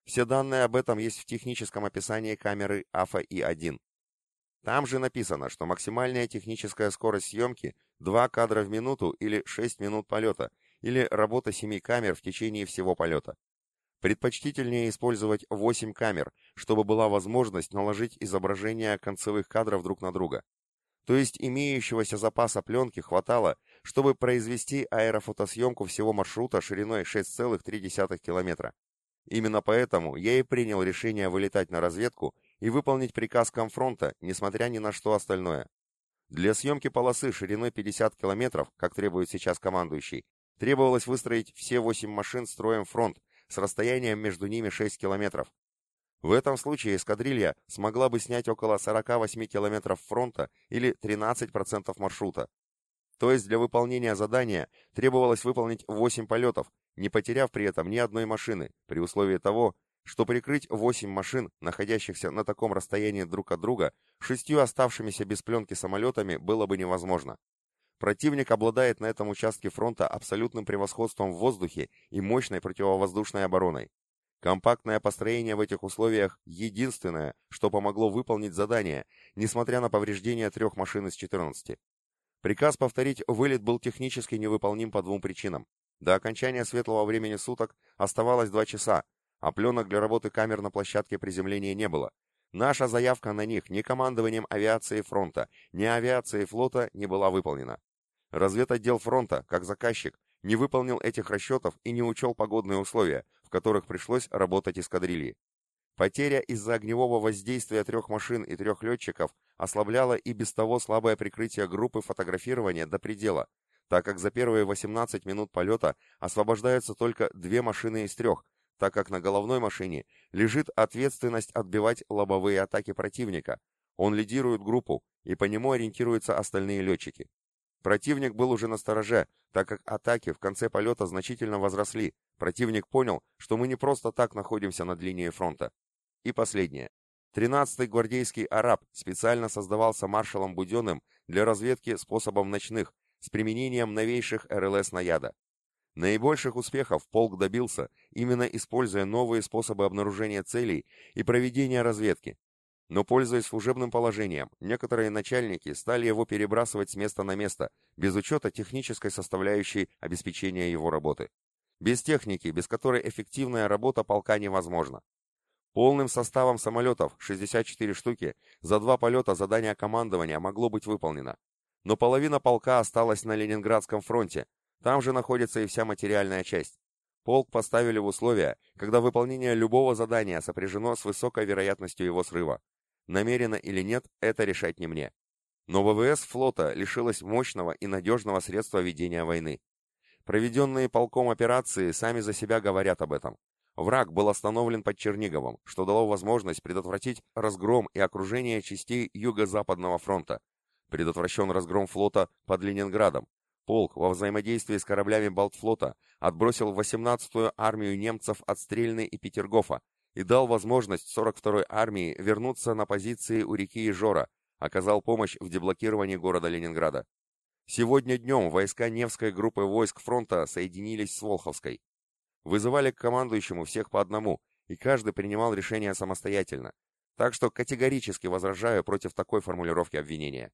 Все данные об этом есть в техническом описании камеры АФА И один. Там же написано, что максимальная техническая скорость съемки два кадра в минуту или шесть минут полета, или работа семи камер в течение всего полета. Предпочтительнее использовать восемь камер, чтобы была возможность наложить изображения концевых кадров друг на друга. То есть имеющегося запаса пленки хватало, чтобы произвести аэрофотосъемку всего маршрута шириной шесть целых три десятых километра. Именно поэтому я и принял решение вылетать на разведку и выполнить приказ Комфронта, несмотря ни на что остальное. Для съемки полосы шириной пятьдесят километров, как требует сейчас командующий, требовалось выстроить все восемь машин строем фронт с расстоянием между ними шесть километров. В этом случае эскадрилья смогла бы снять около сорока восьми километров фронта или тринадцать процентов маршрута. То есть для выполнения задания требовалось выполнить восемь полетов, не потеряв при этом ни одной машины, при условии того, что прикрыть восемь машин, находящихся на таком расстоянии друг от друга, шестью оставшимися без пленки самолетами было бы невозможно. Противник обладает на этом участке фронта абсолютным превосходством в воздухе и мощной противовоздушной обороной. Компактное построение в этих условиях единственное, что помогло выполнить задание, несмотря на повреждения трех машин из четырнадцати. Приказ повторить вылет был технически невыполним по двум причинам. До окончания светлого времени суток оставалось два часа, а пленок для работы камер на площадке приземления не было. Наша заявка на них ни командованием авиации фронта, ни авиацией флота не была выполнена. Разведотдел фронта, как заказчик, не выполнил этих расчетов и не учел погодные условия, в которых пришлось работать эскадрильи. Потеря из-за огневого воздействия трех машин и трех летчиков ослабляла и без того слабое прикрытие группы фотографирования до предела, так как за первые восемнадцать минут полета освобождаются только две машины из трех, так как на головной машине лежит ответственность отбивать лобовые атаки противника. Он лидирует группу, и по нему ориентируются остальные летчики. Противник был уже настороже, так как атаки в конце полета значительно возросли. Противник понял, что мы не просто так находимся над линией фронта. И последнее. тринадцатый гвардейский араб специально создавался маршалом Буденным для разведки способом ночных, с применением новейших эр эл эс-снаряда. Наибольших успехов полк добился, именно используя новые способы обнаружения целей и проведения разведки. Но, пользуясь служебным положением, некоторые начальники стали его перебрасывать с места на место, без учета технической составляющей обеспечения его работы. Без техники, без которой эффективная работа полка невозможна. Полным составом самолетов, шестьдесят четыре штуки, за два полета задание командования могло быть выполнено. Но половина полка осталась на Ленинградском фронте, там же находится и вся материальная часть. Полк поставили в условия, когда выполнение любого задания сопряжено с высокой вероятностью его срыва. Намеренно или нет, это решать не мне. Но вэ вэ эс флота лишилась мощного и надежного средства ведения войны. Проведенные полком операции сами за себя говорят об этом. Враг был остановлен под Черниговым, что дало возможность предотвратить разгром и окружение частей Юго-Западного фронта. Предотвращен разгром флота под Ленинградом. Полк во взаимодействии с кораблями Балтфлота отбросил восемнадцатую армию немцев от Стрельны и Петергофа и дал возможность сорок второй армии вернуться на позиции у реки Ижора, оказал помощь в деблокировании города Ленинграда. Сегодня днем войска Невской группы войск фронта соединились с Волховской. Вызывали к командующему всех по одному, и каждый принимал решение самостоятельно. Так что категорически возражаю против такой формулировки обвинения.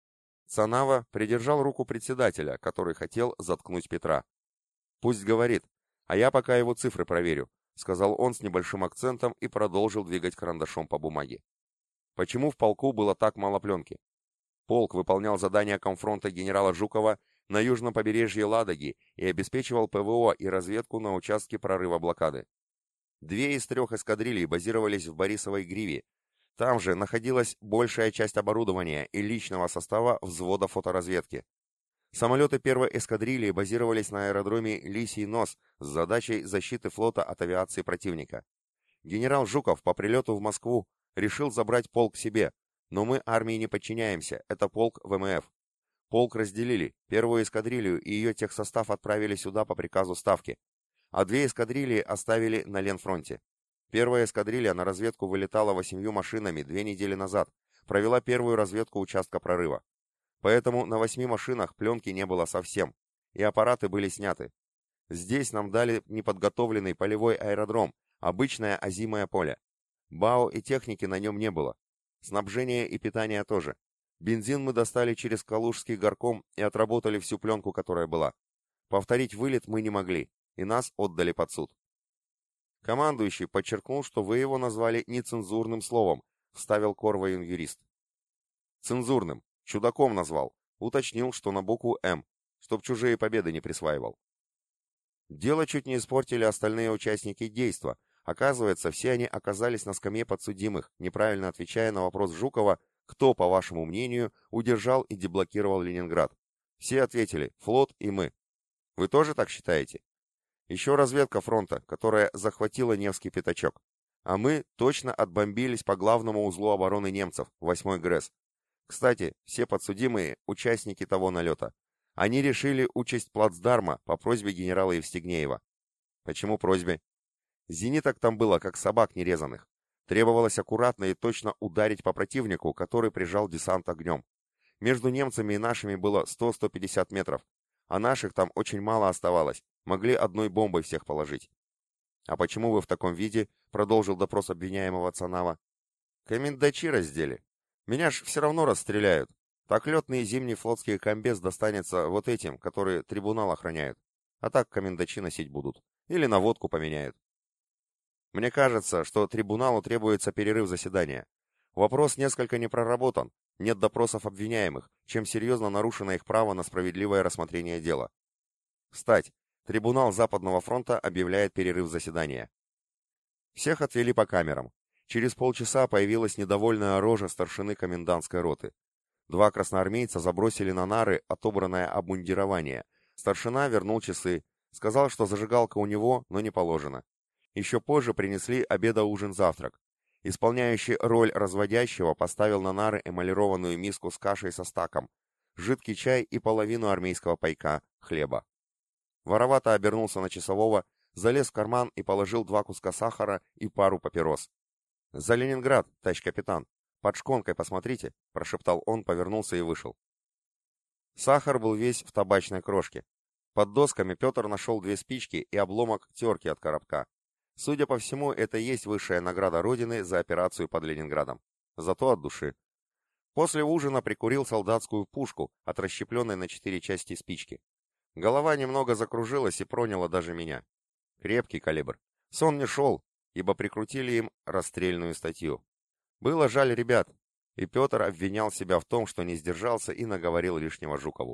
Цанава придержал руку председателя, который хотел заткнуть Петра. «Пусть говорит, а я пока его цифры проверю», — сказал он с небольшим акцентом и продолжил двигать карандашом по бумаге. Почему в полку было так мало пленки? Полк выполнял задания комфронта генерала Жукова на южном побережье Ладоги и обеспечивал пэ вэ о и разведку на участке прорыва блокады. Две из трех эскадрилий базировались в Борисовой Гриве. Там же находилась большая часть оборудования и личного состава взвода фоторазведки. Самолеты первой эскадрильи базировались на аэродроме Лисий Нос с задачей защиты флота от авиации противника. Генерал Жуков по прилету в Москву решил забрать полк себе, но мы армии не подчиняемся, это полк вэ эм эф. Полк разделили, первую эскадрилью и ее техсостав отправили сюда по приказу Ставки, а две эскадрильи оставили на Ленфронте. Первая эскадрилья на разведку вылетала восемью машинами две недели назад, провела первую разведку участка прорыва. Поэтому на восьми машинах пленки не было совсем, и аппараты были сняты. Здесь нам дали неподготовленный полевой аэродром, Обычное озимое поле. БАО и техники на нем не было. Снабжение и питание тоже. Бензин мы достали через Калужский горком и отработали всю пленку, которая была. Повторить вылет мы не могли, и нас отдали под суд. Командующий подчеркнул, что вы его назвали нецензурным словом, вставил Корвоин юрист. Цензурным. Чудаком назвал. Уточнил, что на букву «М», чтоб чужие победы не присваивал. Дело чуть не испортили остальные участники действа. Оказывается, все они оказались на скамье подсудимых, неправильно отвечая на вопрос Жукова, кто, по вашему мнению, удержал и деблокировал Ленинград. Все ответили «флот» и «мы». Вы тоже так считаете? Еще разведка фронта, которая захватила Невский пятачок. А мы точно отбомбились по главному узлу обороны немцев, восьмой ГРЭС. Кстати, все подсудимые – участники того налета. Они решили участь плацдарма по просьбе генерала Евстигнеева. Почему просьбе? Зениток там было, как собак нерезанных. Требовалось аккуратно и точно ударить по противнику, который прижал десант огнем. Между немцами и нашими было сто-сто пятьдесят метров, а наших там очень мало оставалось, могли одной бомбой всех положить. «А почему вы в таком виде?» — продолжил допрос обвиняемого Цанава. «Комендачи раздели. Меня ж все равно расстреляют. Так летный зимний флотский комбез достанется вот этим, которые трибунал охраняют. А так комендачи носить будут. Или на водку поменяют. Мне кажется, что трибуналу требуется перерыв заседания. Вопрос несколько не проработан, нет допросов обвиняемых, чем серьезно нарушено их право на справедливое рассмотрение дела. Встать! Трибунал Западного фронта объявляет перерыв заседания. Всех отвели по камерам. Через полчаса появилась недовольная рожа старшины комендантской роты. Два красноармейца забросили на нары отобранное обмундирование. Старшина вернул часы, сказал, что зажигалка у него, но не положено. Еще позже принесли обедо-ужин-завтрак. Исполняющий роль разводящего поставил на нары эмалированную миску с кашей со стаком, жидкий чай и половину армейского пайка, хлеба. Воровато обернулся на часового, залез в карман и положил два куска сахара и пару папирос. «За Ленинград, товарищ капитан! Под шконкой посмотрите!» — прошептал он, повернулся и вышел. Сахар был весь в табачной крошке. Под досками Петр нашел две спички и обломок терки от коробка. Судя по всему, это и есть высшая награда Родины за операцию под Ленинградом. Зато от души. После ужина прикурил солдатскую пушку от расщепленной на четыре части спички. Голова немного закружилась и проняла даже меня. Крепкий калибр. Сон не шел, ибо прикрутили им расстрельную статью. Было жаль ребят, и Петр обвинял себя в том, что не сдержался и наговорил лишнего Жукову.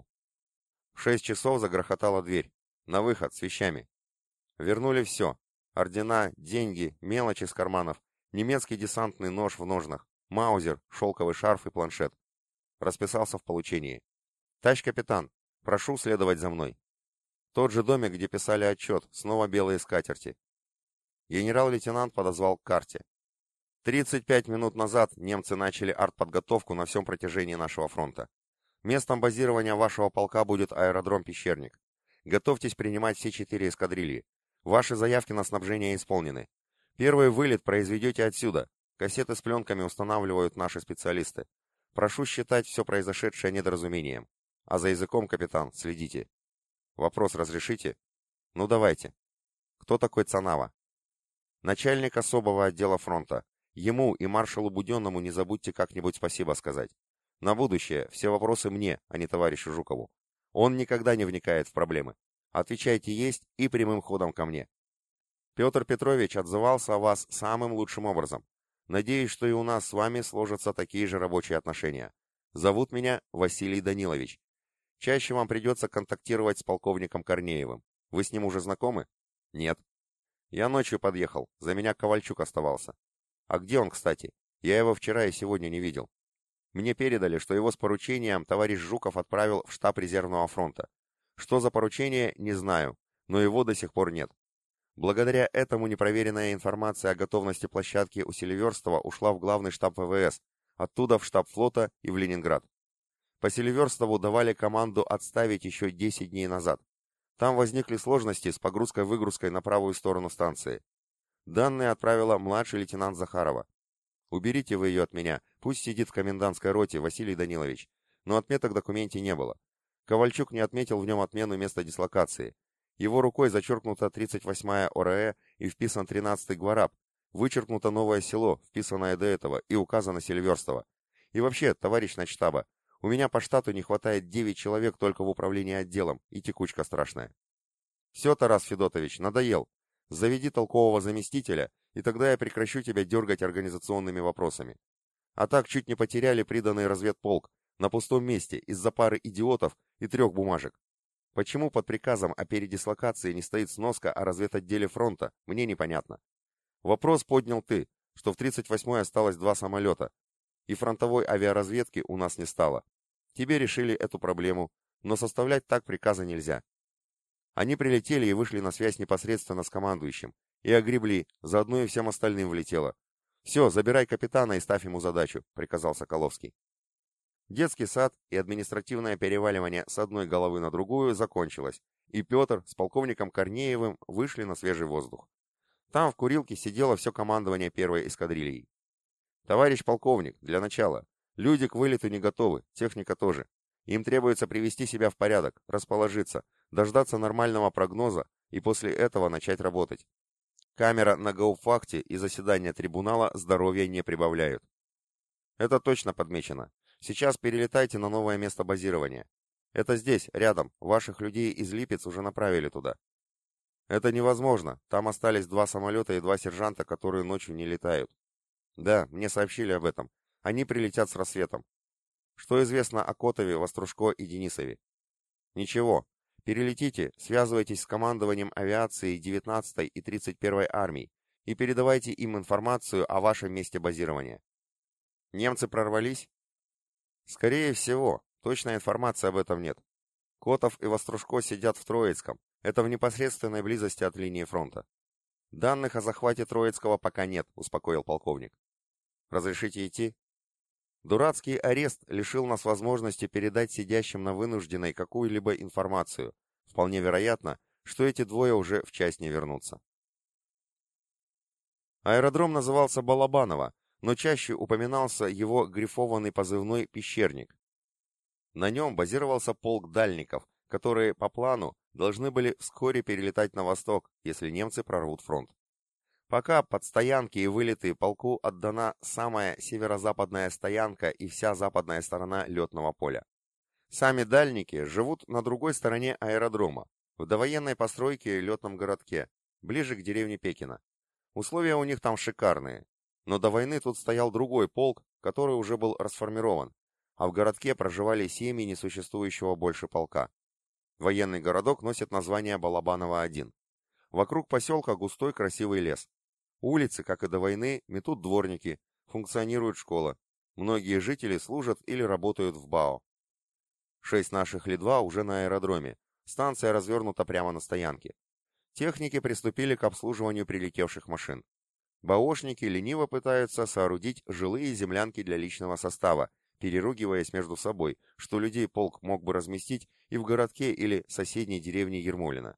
В шесть часов загрохотала дверь. На выход, с вещами. Вернули все. Ордена, деньги, мелочи из карманов, немецкий десантный нож в ножнах, маузер, шелковый шарф и планшет. Расписался в получении. «Товарищ капитан, прошу следовать за мной». Тот же домик, где писали отчет, снова белые скатерти. Генерал-лейтенант подозвал к карте. тридцать пять минут назад немцы начали артподготовку на всем протяжении нашего фронта. Местом базирования вашего полка будет аэродром Пещерник. Готовьтесь принимать все четыре эскадрильи. Ваши заявки на снабжение исполнены. Первый вылет произведете отсюда. Кассеты с пленками устанавливают наши специалисты. Прошу считать все произошедшее недоразумением. А за языком, капитан, следите. Вопрос разрешите? Ну давайте. Кто такой Цанава? Начальник особого отдела фронта. Ему и маршалу Буденному не забудьте как-нибудь спасибо сказать. На будущее все вопросы мне, а не товарищу Жукову. Он никогда не вникает в проблемы. Отвечайте есть и прямым ходом ко мне. Петр Петрович отзывался о вас самым лучшим образом. Надеюсь, что и у нас с вами сложатся такие же рабочие отношения. Зовут меня Василий Данилович. Чаще вам придется контактировать с полковником Корнеевым. Вы с ним уже знакомы? Нет. Я ночью подъехал, за меня Ковальчук оставался. А где он, кстати? Я его вчера и сегодня не видел. Мне передали, что его с поручением товарищ Жуков отправил в штаб резервного фронта. Что за поручение, не знаю, но его до сих пор нет. Благодаря этому непроверенная информация о готовности площадки у Селиверстова ушла в главный штаб ВВС, оттуда в штаб флота и в Ленинград. По Селиверстову давали команду отставить еще десять дней назад. Там возникли сложности с погрузкой-выгрузкой на правую сторону станции. Данные отправила младший лейтенант Захарова. Уберите вы ее от меня, пусть сидит в комендантской роте, Василий Данилович. Но отметок в документе не было. Ковальчук не отметил в нем отмену места дислокации. Его рукой зачеркнута тридцать восьмая ОРЭ и вписан тринадцатый Гвараб, вычеркнуто новое село, вписанное до этого, и указано Сильверстово. И вообще, товарищ начштаба, у меня по штату не хватает девять человек только в управлении отделом, и текучка страшная. Все, Тарас Федотович, надоел. Заведи толкового заместителя, и тогда я прекращу тебя дергать организационными вопросами. А так чуть не потеряли приданный разведполк, на пустом месте, из-за пары идиотов и трех бумажек. Почему под приказом о передислокации не стоит сноска о разведотделе фронта, мне непонятно. Вопрос поднял ты, что в тридцать восьмой осталось два самолета, и фронтовой авиаразведки у нас не стало. Тебе решили эту проблему, но составлять так приказа нельзя. Они прилетели и вышли на связь непосредственно с командующим, и огребли, заодно и всем остальным влетело. «Все, забирай капитана и ставь ему задачу», — приказал Соколовский. Детский сад и административное переваливание с одной головы на другую закончилось, и Петр с полковником Корнеевым вышли на свежий воздух. Там в курилке сидело все командование первой эскадрильей. «Товарищ полковник, для начала, люди к вылету не готовы, техника тоже. Им требуется привести себя в порядок, расположиться, дождаться нормального прогноза и после этого начать работать. Камера на гауптвахте и заседания трибунала здоровья не прибавляют». «Это точно подмечено. Сейчас перелетайте на новое место базирования. Это здесь, рядом, ваших людей из Липец уже направили туда». «Это невозможно, там остались два самолета и два сержанта, которые ночью не летают». «Да, мне сообщили об этом. Они прилетят с рассветом». «Что известно о Котове, Вострушко и Денисове?» «Ничего. Перелетите, связывайтесь с командованием авиации девятнадцатой и тридцать первой армий и передавайте им информацию о вашем месте базирования». «Немцы прорвались?» «Скорее всего. Точной информации об этом нет. Котов и Вострушко сидят в Троицком. Это в непосредственной близости от линии фронта». «Данных о захвате Троицкого пока нет», — успокоил полковник. «Разрешите идти?» Дурацкий арест лишил нас возможности передать сидящим на вынужденной какую-либо информацию. Вполне вероятно, что эти двое уже в часть не вернутся. Аэродром назывался Балабаново, но чаще упоминался его грифованный позывной «Пещерник». На нем базировался полк дальников, которые по плану должны были вскоре перелетать на восток, если немцы прорвут фронт. Пока под стоянки и вылеты полку отдана самая северо-западная стоянка и вся западная сторона летного поля. Сами дальники живут на другой стороне аэродрома, в довоенной постройке летном городке, ближе к деревне Пекина. Условия у них там шикарные, но до войны тут стоял другой полк, который уже был расформирован, а в городке проживали семьи несуществующего больше полка. Военный городок носит название Балабаново один. Вокруг поселка густой красивый лес. Улицы, как и до войны, метут дворники, функционирует школа. Многие жители служат или работают в БАО. Шесть наших Ли-два уже на аэродроме. Станция развернута прямо на стоянке. Техники приступили к обслуживанию прилетевших машин. БАОшники лениво пытаются соорудить жилые землянки для личного состава, переругиваясь между собой, что людей полк мог бы разместить и в городке или соседней деревне Ермолино.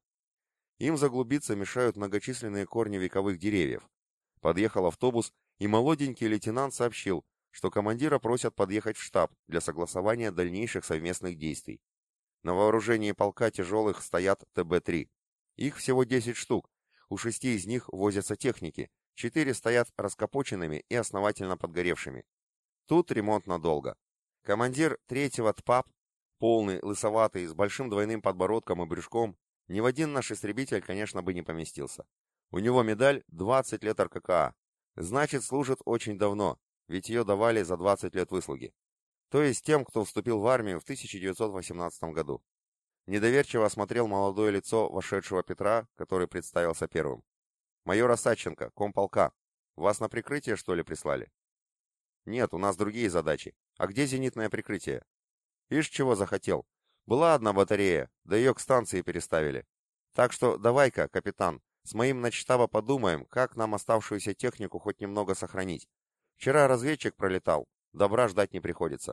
Им заглубиться мешают многочисленные корни вековых деревьев. Подъехал автобус, и молоденький лейтенант сообщил, что командира просят подъехать в штаб для согласования дальнейших совместных действий. На вооружении полка тяжелых стоят Тэ Бэ три. Их всего десять штук, у шести из них возятся техники, четыре стоят раскопоченными и основательно подгоревшими. Тут ремонт надолго. Командир третьего Т П А П, полный, лысоватый, с большим двойным подбородком и брюшком, ни в один наш истребитель, конечно, бы не поместился. У него медаль двадцать лет Эр Ка Ка А. Значит, служит очень давно, ведь ее давали за двадцать лет выслуги. То есть тем, кто вступил в армию в тысяча девятьсот восемнадцатом году. Недоверчиво осмотрел молодое лицо вошедшего Петра, который представился первым. «Майор Осадченко, комполка. Вас на прикрытие, что ли, прислали?» «Нет, у нас другие задачи. А где зенитное прикрытие?» «Ишь, чего захотел. Была одна батарея, да ее к станции переставили. Так что давай-ка, капитан, с моим начштаба подумаем, как нам оставшуюся технику хоть немного сохранить. Вчера разведчик пролетал, добра ждать не приходится.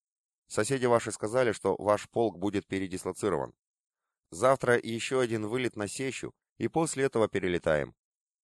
Соседи ваши сказали, что ваш полк будет передислоцирован. Завтра еще один вылет на Сещу, и после этого перелетаем.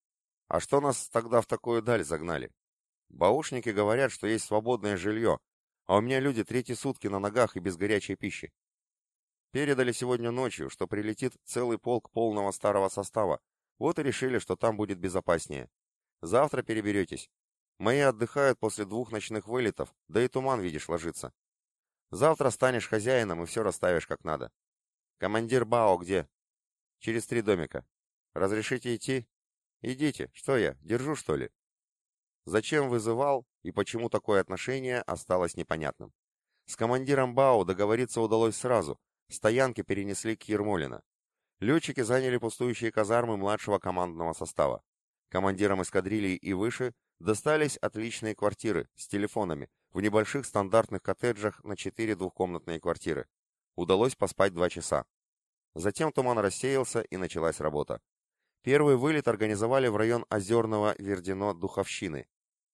А что нас тогда в такую даль загнали? Баушники говорят, что есть свободное жилье, а у меня люди третьи сутки на ногах и без горячей пищи. Передали сегодня ночью, что прилетит целый полк полного старого состава. Вот и решили, что там будет безопаснее. Завтра переберетесь. Мои отдыхают после двух ночных вылетов, да и туман, видишь, ложится. Завтра станешь хозяином и все расставишь как надо. Командир БАО где? Через три домика. Разрешите идти? Идите. Что я, держу, что ли? Зачем вызывал и почему такое отношение, осталось непонятным. С командиром БАО договориться удалось сразу. Стоянки перенесли к Ермолино. Летчики заняли пустующие казармы младшего командного состава. Командирам эскадрилий и выше достались отличные квартиры с телефонами в небольших стандартных коттеджах на четыре двухкомнатные квартиры. Удалось поспать два часа. Затем туман рассеялся и началась работа. Первый вылет организовали в район Озерного Вердено-Духовщины.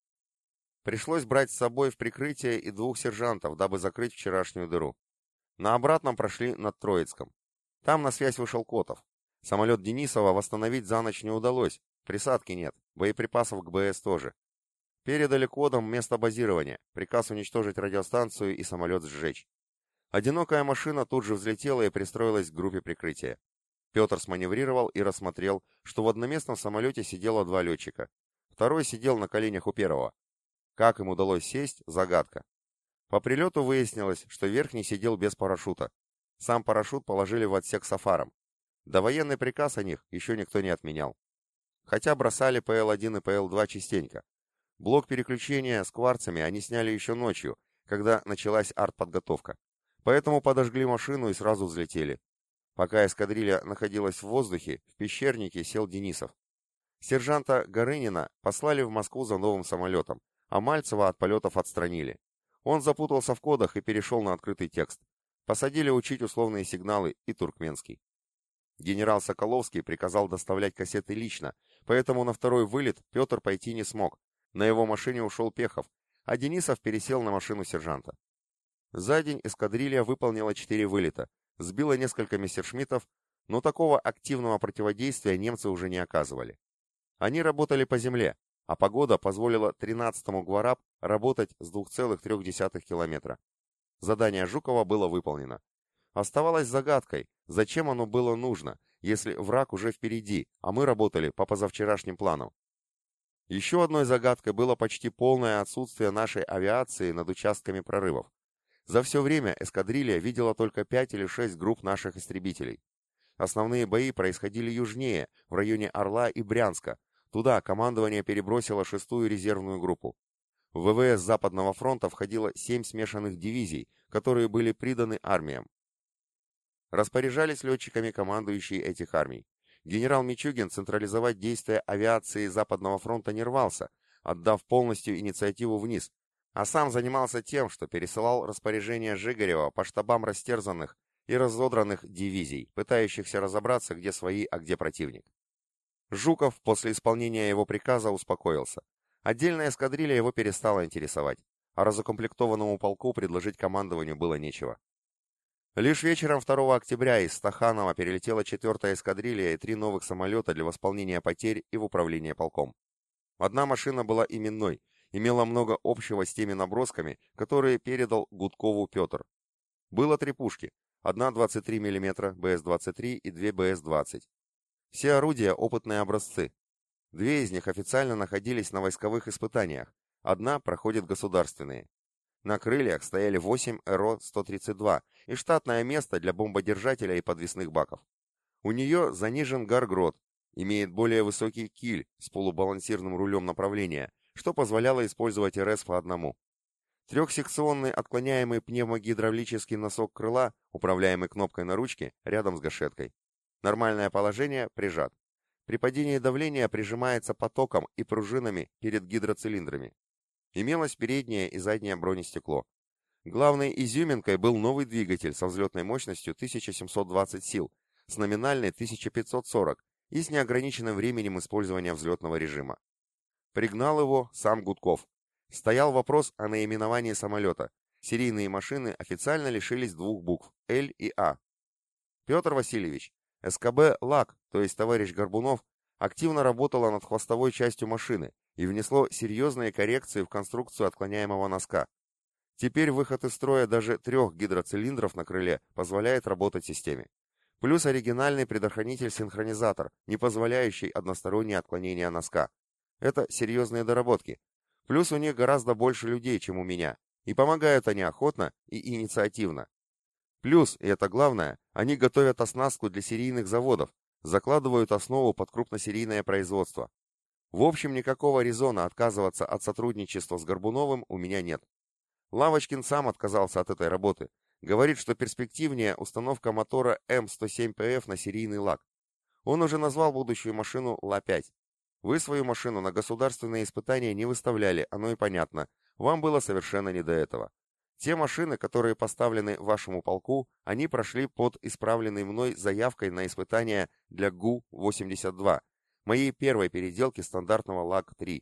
Пришлось брать с собой в прикрытие и двух сержантов, дабы закрыть вчерашнюю дыру. На обратном прошли над Троицком. Там на связь вышел Котов. Самолет Денисова восстановить за ночь не удалось, присадки нет, боеприпасов к БС тоже. Передали кодом место базирования, приказ уничтожить радиостанцию и самолет сжечь. Одинокая машина тут же взлетела и пристроилась к группе прикрытия. Петр сманеврировал и рассмотрел, что в одноместном самолете сидело два летчика. Второй сидел на коленях у первого. Как им удалось сесть – загадка. По прилету выяснилось, что верхний сидел без парашюта. Сам парашют положили в отсек с афаром. Довоенный приказ о них еще никто не отменял. Хотя бросали Пэ Эл один и Пэ Эл два частенько. Блок переключения с кварцами они сняли еще ночью, когда началась артподготовка. Поэтому подожгли машину и сразу взлетели. Пока эскадрилья находилась в воздухе, в пещернике сел Денисов. Сержанта Горынина послали в Москву за новым самолетом, а Мальцева от полетов отстранили. Он запутался в кодах и перешел на открытый текст. Посадили учить условные сигналы и туркменский. Генерал Соколовский приказал доставлять кассеты лично, поэтому на второй вылет Петр пойти не смог. На его машине ушел Пехов, а Денисов пересел на машину сержанта. За день эскадрилья выполнила четыре вылета, сбила несколько мессершмиттов, но такого активного противодействия немцы уже не оказывали. Они работали по земле, а погода позволила тринадцатому Гвараб работать с двух целых трёх десятых километра. Задание Жукова было выполнено. Оставалось загадкой, зачем оно было нужно, если враг уже впереди, а мы работали по позавчерашним планам. Еще одной загадкой было почти полное отсутствие нашей авиации над участками прорывов. За все время эскадрилья видела только пять или шесть групп наших истребителей. Основные бои происходили южнее, в районе Орла и Брянска. Туда командование перебросило шестую резервную группу. В вэ вэ эс Западного фронта входило семь смешанных дивизий, которые были приданы армиям. Распоряжались летчиками командующие этих армий. Генерал Мичугин централизовать действия авиации Западного фронта не рвался, отдав полностью инициативу вниз, а сам занимался тем, что пересылал распоряжения Жигарева по штабам растерзанных и разодранных дивизий, пытающихся разобраться, где свои, а где противник. Жуков после исполнения его приказа успокоился. Отдельная эскадрилья его перестала интересовать, а разукомплектованному полку предложить командованию было нечего. Лишь вечером второго октября из Стаханова перелетела четвертая эскадрилья и три новых самолета для восполнения потерь и в управление полком. Одна машина была именной, имела много общего с теми набросками, которые передал Гудкову Петр. Было три пушки, одна двадцать три миллиметра Бэ Эс двадцать три и две Бэ Эс двадцать. Все орудия опытные образцы. Две из них официально находились на войсковых испытаниях, одна проходит государственные. На крыльях стояли восемь Эр О сто тридцать два и штатное место для бомбодержателя и подвесных баков. У нее занижен гаргрот, имеет более высокий киль с полубалансированным рулем направления, что позволяло использовать Эр Эс по одному. Трехсекционный отклоняемый пневмогидравлический носок крыла, управляемый кнопкой на ручке, рядом с гашеткой. Нормальное положение – прижат. При падении давления прижимается потоком и пружинами перед гидроцилиндрами. Имелось переднее и заднее бронестекло. Главной изюминкой был новый двигатель со взлетной мощностью тысяча семьсот двадцать сил, с номинальной тысяча пятьсот сорок и с неограниченным временем использования взлетного режима. Пригнал его сам Гудков. Стоял вопрос о наименовании самолета. Серийные машины официально лишились двух букв – Л и А. Петр Васильевич, Эс Ка Бэ «Лак», то есть товарищ Горбунов, активно работала над хвостовой частью машины и внесло серьезные коррекции в конструкцию отклоняемого носка. Теперь выход из строя даже трех гидроцилиндров на крыле позволяет работать системе. Плюс оригинальный предохранитель-синхронизатор, не позволяющий одностороннее отклонение носка. Это серьезные доработки. Плюс у них гораздо больше людей, чем у меня, и помогают они охотно и инициативно. Плюс, и это главное, они готовят оснастку для серийных заводов, закладывают основу под крупносерийное производство. В общем, никакого резона отказываться от сотрудничества с Горбуновым у меня нет. Лавочкин сам отказался от этой работы. Говорит, что перспективнее установка мотора эм сто семь пэ эф на серийный лак. Он уже назвал будущую машину эл а пять. Вы свою машину на государственные испытания не выставляли, оно и понятно. Вам было совершенно не до этого. Те машины, которые поставлены вашему полку, они прошли под исправленной мной заявкой на испытания для гу восемьдесят два, моей первой переделки стандартного лак три.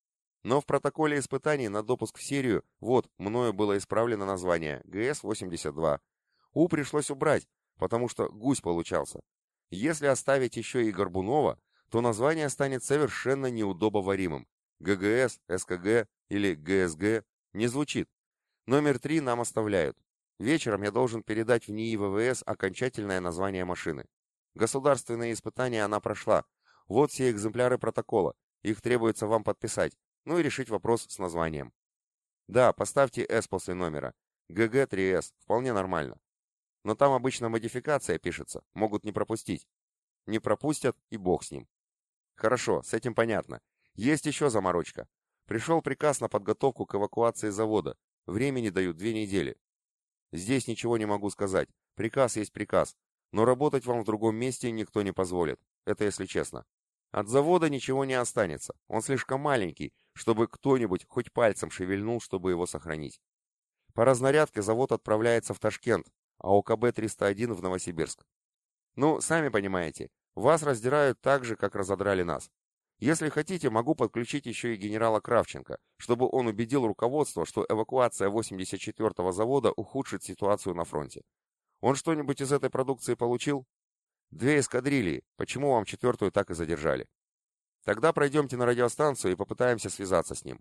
Но в протоколе испытаний на допуск в серию, вот, мною было исправлено название гэ эс восемьдесят два. У пришлось убрать, потому что гусь получался. Если оставить еще и Горбунова, то название станет совершенно неудобоваримым. гэ гэ эс, эс ка гэ или гэ эс гэ не звучит. Номер три нам оставляют. Вечером я должен передать в НИИ вэ вэ эс окончательное название машины. Государственные испытания она прошла. Вот все экземпляры протокола. Их требуется вам подписать. Ну и решить вопрос с названием. Да, поставьте S после номера. гэ гэ три эс. Вполне нормально. Но там обычно модификация пишется. Могут не пропустить. Не пропустят, и бог с ним. Хорошо, с этим понятно. Есть еще заморочка. Пришел приказ на подготовку к эвакуации завода. Времени дают две недели. Здесь ничего не могу сказать. Приказ есть приказ. Но работать вам в другом месте никто не позволит. Это если честно. От завода ничего не останется. Он слишком маленький, чтобы кто-нибудь хоть пальцем шевельнул, чтобы его сохранить. По разнарядке завод отправляется в Ташкент, а о ка бэ триста один в Новосибирск. Ну, сами понимаете, вас раздирают так же, как разодрали нас. Если хотите, могу подключить еще и генерала Кравченко, чтобы он убедил руководство, что эвакуация восемьдесят четвёртого завода ухудшит ситуацию на фронте. Он что-нибудь из этой продукции получил? Две эскадрильи, почему вам четвертую так и задержали? Тогда пройдемте на радиостанцию и попытаемся связаться с ним.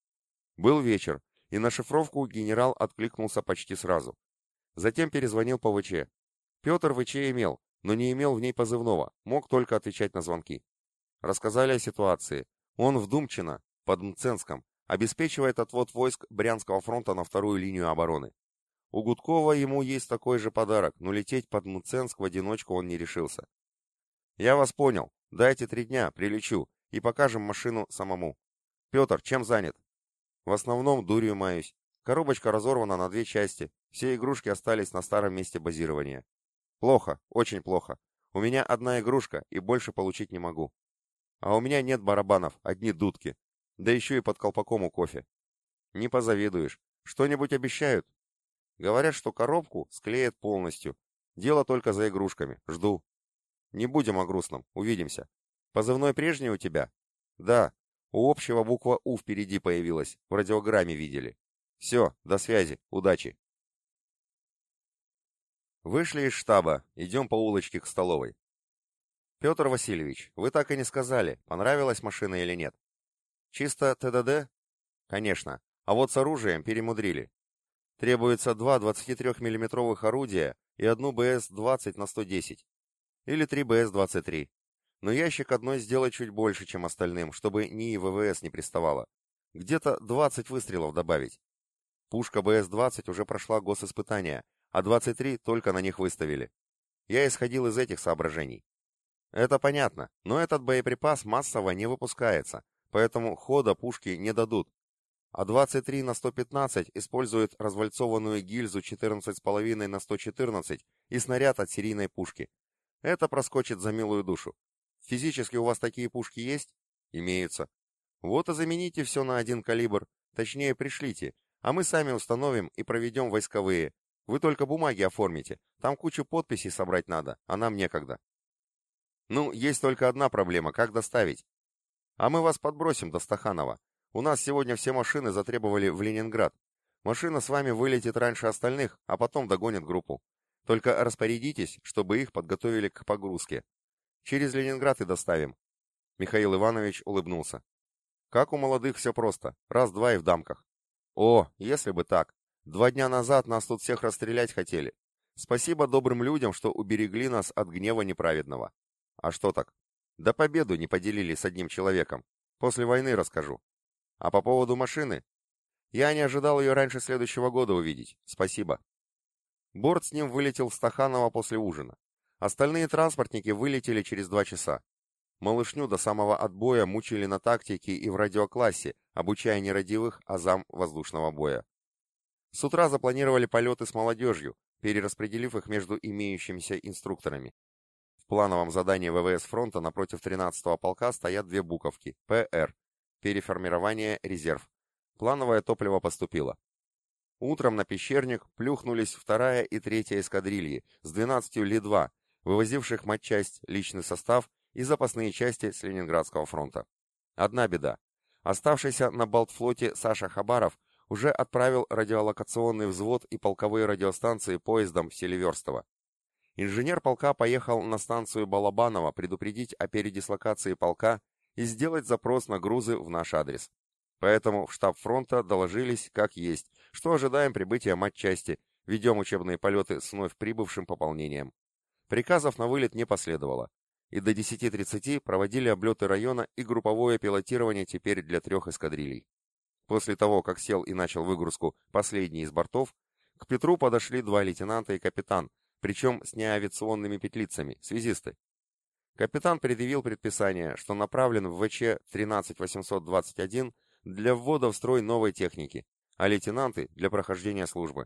Был вечер, и на шифровку генерал откликнулся почти сразу. Затем перезвонил по вэ че. Петр вэ че имел, но не имел в ней позывного, мог только отвечать на звонки. Рассказали о ситуации. Он в Думчино, под Мценском, обеспечивает отвод войск Брянского фронта на вторую линию обороны. У Гудкова ему есть такой же подарок, но лететь под Мценск в одиночку он не решился. «Я вас понял. Дайте три дня, прилечу, и покажем машину самому. Петр, чем занят?» «В основном дурью маюсь. Коробочка разорвана на две части. Все игрушки остались на старом месте базирования. Плохо, очень плохо. У меня одна игрушка, и больше получить не могу. А у меня нет барабанов, одни дудки. Да еще и под колпаком у кофе. Не позавидуешь. Что-нибудь обещают?» «Говорят, что коробку склеят полностью. Дело только за игрушками. Жду». «Не будем о грустном. Увидимся. Позывной прежний у тебя?» «Да. У общего буква У впереди появилась. В радиограмме видели. Все, до связи. Удачи». Вышли из штаба. Идем по улочке к столовой. «Петр Васильевич, вы так и не сказали, понравилась машина или нет?» «Чисто тэ дэ дэ?» «Конечно. А вот с оружием перемудрили. Требуется два двадцатитрёхмиллиметровых орудия и одну бэ эс двадцать на сто десять. Или три бэ эс двадцать три. Но ящик одной сделать чуть больше, чем остальным, чтобы НИИ вэ вэ эс не приставало. Где-то двадцать выстрелов добавить. Пушка бэ эс двадцать уже прошла госиспытания, а двадцать три только на них выставили. Я исходил из этих соображений. Это понятно, но этот боеприпас массово не выпускается, поэтому хода пушки не дадут. А двадцать три на сто пятнадцать использует развальцованную гильзу четырнадцать с половиной на сто четырнадцать и снаряд от серийной пушки. Это проскочит за милую душу. Физически у вас такие пушки есть? Имеются. Вот и замените все на один калибр, точнее пришлите, а мы сами установим и проведем войсковые. Вы только бумаги оформите, там кучу подписей собрать надо, а нам некогда. Ну, есть только одна проблема, как доставить? А мы вас подбросим до Стаханова. У нас сегодня все машины затребовали в Ленинград. Машина с вами вылетит раньше остальных, а потом догонит группу. Только распорядитесь, чтобы их подготовили к погрузке. Через Ленинград и доставим. Михаил Иванович улыбнулся. Как у молодых все просто. Раз-два и в дамках. О, если бы так. Два дня назад нас тут всех расстрелять хотели. Спасибо добрым людям, что уберегли нас от гнева неправедного. А что так? Да победу не поделили с одним человеком. После войны расскажу. А по поводу машины? Я не ожидал ее раньше следующего года увидеть. Спасибо. Борт с ним вылетел в Стаханово после ужина. Остальные транспортники вылетели через два часа. Малышню до самого отбоя мучили на тактике и в радиоклассе, обучая нерадивых азам воздушного боя. С утра запланировали полеты с молодежью, перераспределив их между имеющимися инструкторами. В плановом задании ВВС фронта напротив тринадцатого полка стоят две буковки П Р. Переформирование резерв. Плановое топливо поступило. Утром на Пещерник плюхнулись вторая и третья эскадрильи с двенадцатью Ли два, вывозивших матчасть, личный состав и запасные части с Ленинградского фронта. Одна беда. Оставшийся на Балтфлоте Саша Хабаров уже отправил радиолокационный взвод и полковые радиостанции поездом в Селиверстово. Инженер полка поехал на станцию Балабаново предупредить о передислокации полка и сделать запрос на грузы в наш адрес. Поэтому в штаб фронта доложились, как есть, что ожидаем прибытия матчасти, ведем учебные полеты с вновь прибывшим пополнением. Приказов на вылет не последовало, и до десяти тридцати проводили облеты района и групповое пилотирование теперь для трех эскадрилей. После того, как сел и начал выгрузку последний из бортов, к Петру подошли два лейтенанта и капитан, причем с неавиационными петлицами, связисты. Капитан предъявил предписание, что направлен в ВЧ тринадцать восемьсот двадцать один для ввода в строй новой техники, а лейтенанты для прохождения службы.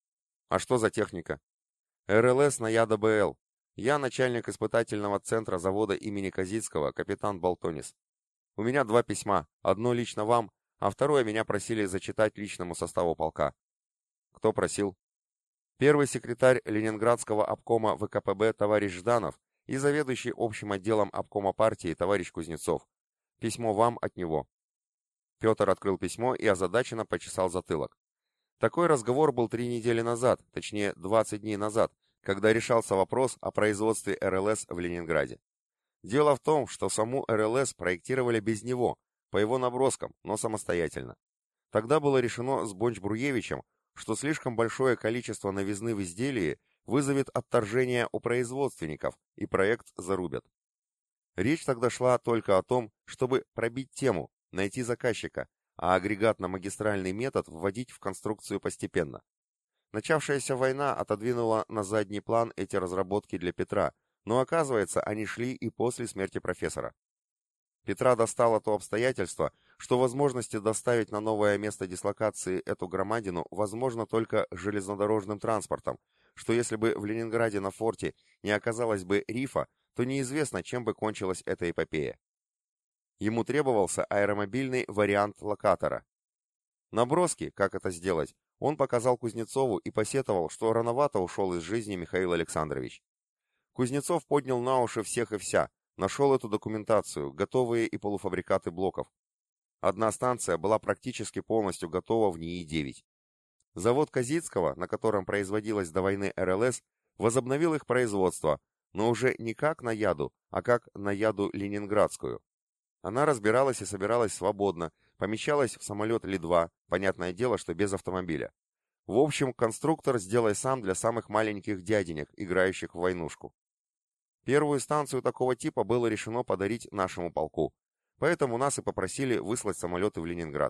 А что за техника? Р Л С на Я Д Б Л. Я начальник испытательного центра завода имени Козицкого, капитан Болтонис. У меня два письма, одно лично вам, а второе меня просили зачитать личному составу полка. Кто просил? Первый секретарь Ленинградского обкома В К П Б товарищ Жданов и заведующий общим отделом обкома партии товарищ Кузнецов. Письмо вам от него. Петр открыл письмо и озадаченно почесал затылок. Такой разговор был три недели назад, точнее двадцать дней назад, когда решался вопрос о производстве Р Л С в Ленинграде. Дело в том, что саму Р Л С проектировали без него, по его наброскам, но самостоятельно. Тогда было решено с Бонч-Бруевичем, что слишком большое количество новизны в изделии вызовет отторжение у производственников, и проект зарубят. Речь тогда шла только о том, чтобы пробить тему, найти заказчика, а агрегатно-магистральный метод вводить в конструкцию постепенно. Начавшаяся война отодвинула на задний план эти разработки для Петра, но оказывается, они шли и после смерти профессора. Петра достало то обстоятельство, что возможности доставить на новое место дислокации эту громадину возможно только железнодорожным транспортом, что если бы в Ленинграде на форте не оказалось бы рифа, то неизвестно, чем бы кончилась эта эпопея. Ему требовался аэромобильный вариант локатора. Наброски, как это сделать, он показал Кузнецову и посетовал, что рановато ушел из жизни Михаил Александрович. Кузнецов поднял на уши всех и вся, нашел эту документацию, готовые и полуфабрикаты блоков. Одна станция была практически полностью готова в Н И И девять. Завод Козицкого, на котором производилась до войны Р Л С, возобновил их производство, но уже не как на Яду, а как на Яду Ленинградскую. Она разбиралась и собиралась свободно, помещалась в самолет Ли два, понятное дело, что без автомобиля. В общем, конструктор сделай сам для самых маленьких дяденек, играющих в войнушку. Первую станцию такого типа было решено подарить нашему полку, поэтому нас и попросили выслать самолеты в Ленинград.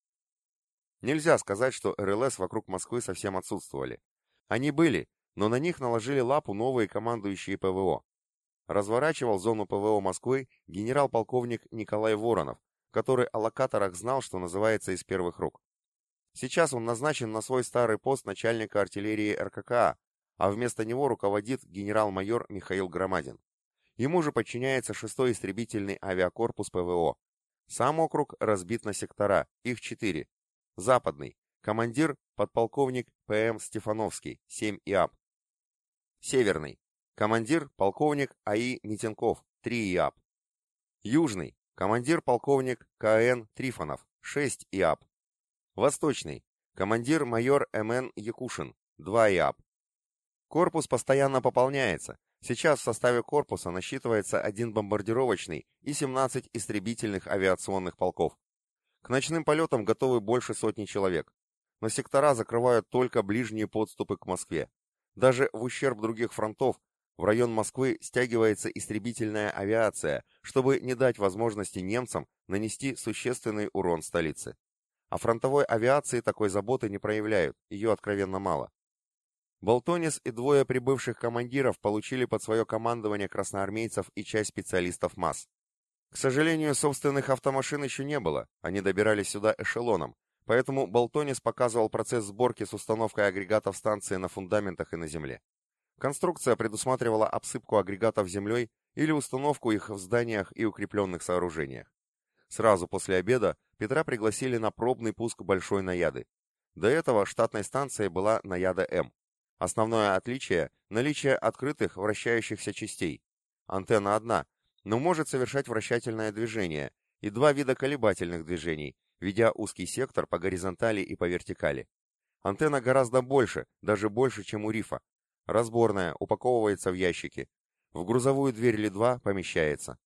Нельзя сказать, что Р Л С вокруг Москвы совсем отсутствовали. Они были, но на них наложили лапу новые командующие П В О. Разворачивал зону П В О Москвы генерал-полковник Николай Воронов, который о локаторах знал, что называется, из первых рук. Сейчас он назначен на свой старый пост начальника артиллерии Р К К А, а вместо него руководит генерал-майор Михаил Громадин. Ему же подчиняется шестой истребительный авиакорпус П В О. Сам округ разбит на сектора, их четыре. Западный. Командир подполковник П М Стефановский, семь И А П. Северный. Командир полковник А И Митенков, три И А П. Южный. Командир полковник К Н Трифонов, шесть И А П. Восточный. Командир майор М Н Якушин, два И А П. Корпус постоянно пополняется. Сейчас в составе корпуса насчитывается один бомбардировочный и семнадцать истребительных авиационных полков. К ночным полетам готовы больше сотни человек. но сектора закрывают только ближние подступы к Москве. Даже в ущерб других фронтов в район Москвы стягивается истребительная авиация, чтобы не дать возможности немцам нанести существенный урон столице. А фронтовой авиации такой заботы не проявляют, ее откровенно мало. Болтонис и двое прибывших командиров получили под свое командование красноармейцев и часть специалистов МАС. К сожалению, собственных автомашин еще не было, они добирались сюда эшелоном, поэтому Болтонис показывал процесс сборки с установкой агрегатов станции на фундаментах и на земле. Конструкция предусматривала обсыпку агрегатов землей или установку их в зданиях и укрепленных сооружениях. Сразу после обеда Петра пригласили на пробный пуск Большой Наяды. До этого штатной станцией была Наяда-М. Основное отличие – наличие открытых вращающихся частей. Антенна одна, но может совершать вращательное движение, и два вида колебательных движений, ведя узкий сектор по горизонтали и по вертикали. Антенна гораздо больше, даже больше, чем у рифа. Разборная, упаковывается в ящики. В грузовую дверь Ли-два помещается.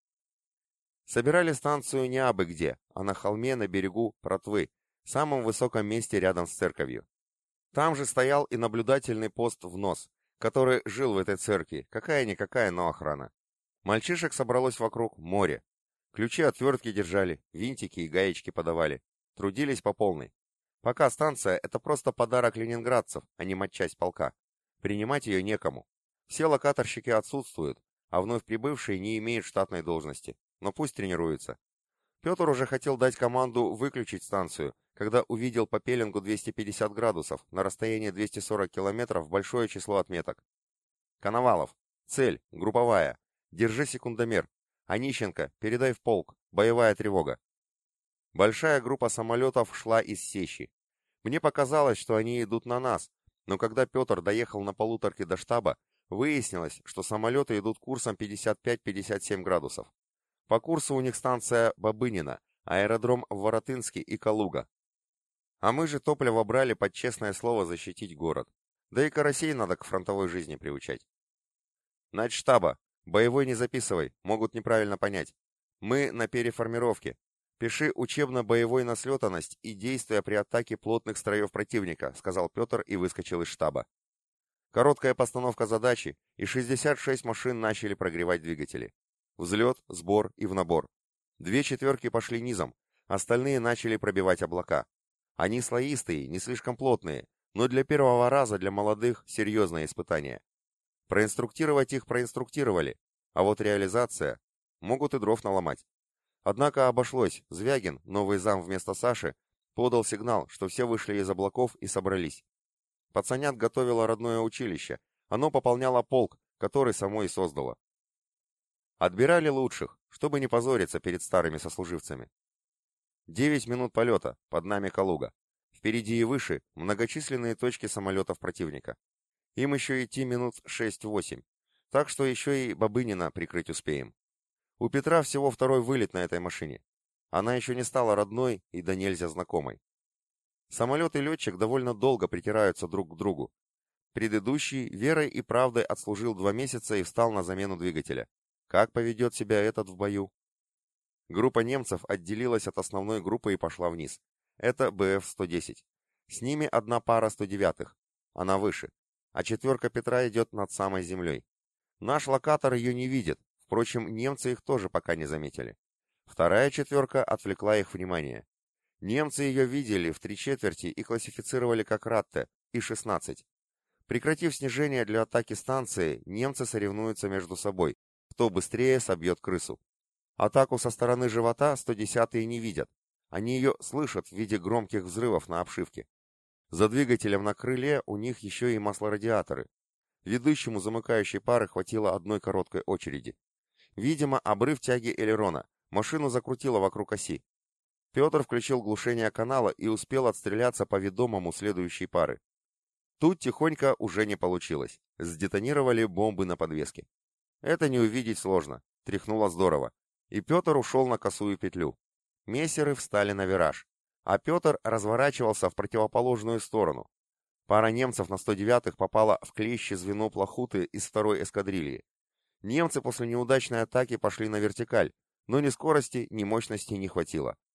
Собирали станцию не абы где, а на холме на берегу Протвы, самом высоком месте рядом с церковью. Там же стоял и наблюдательный пост в нос, который жил в этой церкви, какая-никакая, но охрана. Мальчишек собралось вокруг море. Ключи отвертки держали, винтики и гаечки подавали. Трудились по полной. Пока станция — это просто подарок ленинградцев, а не матчасть полка. Принимать ее некому. Все локаторщики отсутствуют, а вновь прибывшие не имеют штатной должности. Но пусть тренируются. Петр уже хотел дать команду выключить станцию, когда увидел по пеленгу двести пятьдесят градусов, на расстоянии двести сорок километров большое число отметок. Коновалов. Цель. Групповая. Держи секундомер. Онищенко, передай в полк. Боевая тревога. Большая группа самолетов шла из Сечи. Мне показалось, что они идут на нас, но когда Петр доехал на полуторке до штаба, выяснилось, что самолеты идут курсом пятьдесят пять — пятьдесят семь градусов. По курсу у них станция Бабынина, аэродром Воротынский и Калуга. А мы же топливо брали под честное слово защитить город. Да и карасей надо к фронтовой жизни приучать. Начштаба. Боевой не записывай, могут неправильно понять. Мы на переформировке. Пиши учебно-боевой наслетанность и действия при атаке плотных строев противника, сказал Петр и выскочил из штаба. Короткая постановка задачи, и шестьдесят шесть машин начали прогревать двигатели. Взлет, сбор и в набор. Две четверки пошли низом, остальные начали пробивать облака. Они слоистые, не слишком плотные, но для первого раза для молодых серьезное испытание. Проинструктировать их проинструктировали, а вот реализация могут и дров наломать. Однако обошлось, Звягин, новый зам вместо Саши, подал сигнал, что все вышли из облаков и собрались. Пацанят готовило родное училище, оно пополняло полк, который само и создало. Отбирали лучших, чтобы не позориться перед старыми сослуживцами. Девять минут полета, под нами Калуга. Впереди и выше многочисленные точки самолетов противника. Им еще идти минут шесть-восемь, так что еще и Бабынина прикрыть успеем. У Петра всего второй вылет на этой машине. Она еще не стала родной и да нельзя знакомой. Самолет и летчик довольно долго притираются друг к другу. Предыдущий верой и правдой отслужил два месяца и встал на замену двигателя. Как поведет себя этот в бою? Группа немцев отделилась от основной группы и пошла вниз. Это Бэ Эф сто десять. С ними одна пара сто девятых. Она выше. А четверка Петра идет над самой землей. Наш локатор ее не видит. Впрочем, немцы их тоже пока не заметили. Вторая четверка отвлекла их внимание. Немцы ее видели в три четверти и классифицировали как Ратте И шестнадцать. Прекратив снижение для атаки станции, немцы соревнуются между собой, кто быстрее собьет крысу. Атаку со стороны живота сто десятые не видят. Они ее слышат в виде громких взрывов на обшивке. За двигателем на крыле у них еще и маслорадиаторы. Ведущему замыкающей пары хватило одной короткой очереди. Видимо, обрыв тяги элерона. Машину закрутило вокруг оси. Петр включил глушение канала и успел отстреляться по ведомому следующей пары. Тут тихонько уже не получилось. Сдетонировали бомбы на подвеске. Это не увидеть сложно. Тряхнуло здорово. И Петр ушел на косую петлю. Мессеры встали на вираж. А Петр разворачивался в противоположную сторону. Пара немцев на сто девятых попала в клещи звено Плахуты из второй эскадрильи. Немцы после неудачной атаки пошли на вертикаль, но ни скорости, ни мощности не хватило.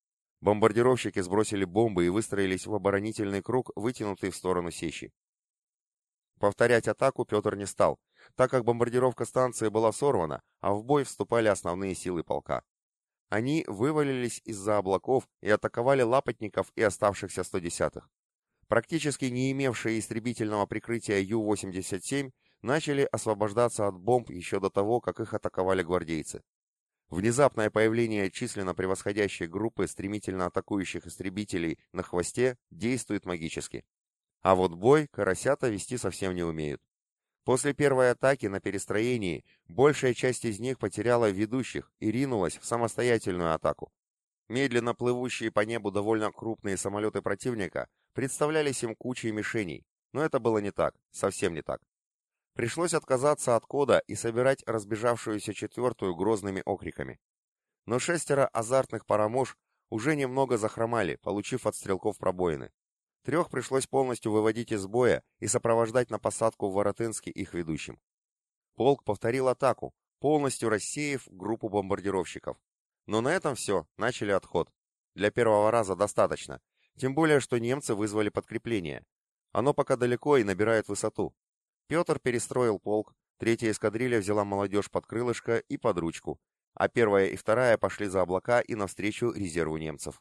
Бомбардировщики сбросили бомбы и выстроились в оборонительный круг, вытянутый в сторону Сечи. Повторять атаку Петр не стал, так как бомбардировка станции была сорвана, а в бой вступали основные силы полка. Они вывалились из-за облаков и атаковали лапотников и оставшихся сто десятых. Практически не имевшие истребительного прикрытия Ю восемьдесят семь начали освобождаться от бомб еще до того, как их атаковали гвардейцы. Внезапное появление численно превосходящей группы стремительно атакующих истребителей на хвосте действует магически. А вот бой карасята вести совсем не умеют. После первой атаки на перестроении большая часть из них потеряла ведущих и ринулась в самостоятельную атаку. Медленно плывущие по небу довольно крупные самолеты противника представлялись им кучей мишеней, но это было не так, совсем не так. Пришлось отказаться от кода и собирать разбежавшуюся четвертую грозными окриками. Но шестеро азартных парамож уже немного захромали, получив от стрелков пробоины. Трех пришлось полностью выводить из боя и сопровождать на посадку в Воротынске их ведущим. Полк повторил атаку, полностью рассеяв группу бомбардировщиков. Но на этом все, начали отход. Для первого раза достаточно, тем более, что немцы вызвали подкрепление. Оно пока далеко и набирает высоту. Петр перестроил полк, третья эскадрилья взяла молодежь под крылышко и под ручку, а первая и вторая пошли за облака и навстречу резерву немцев.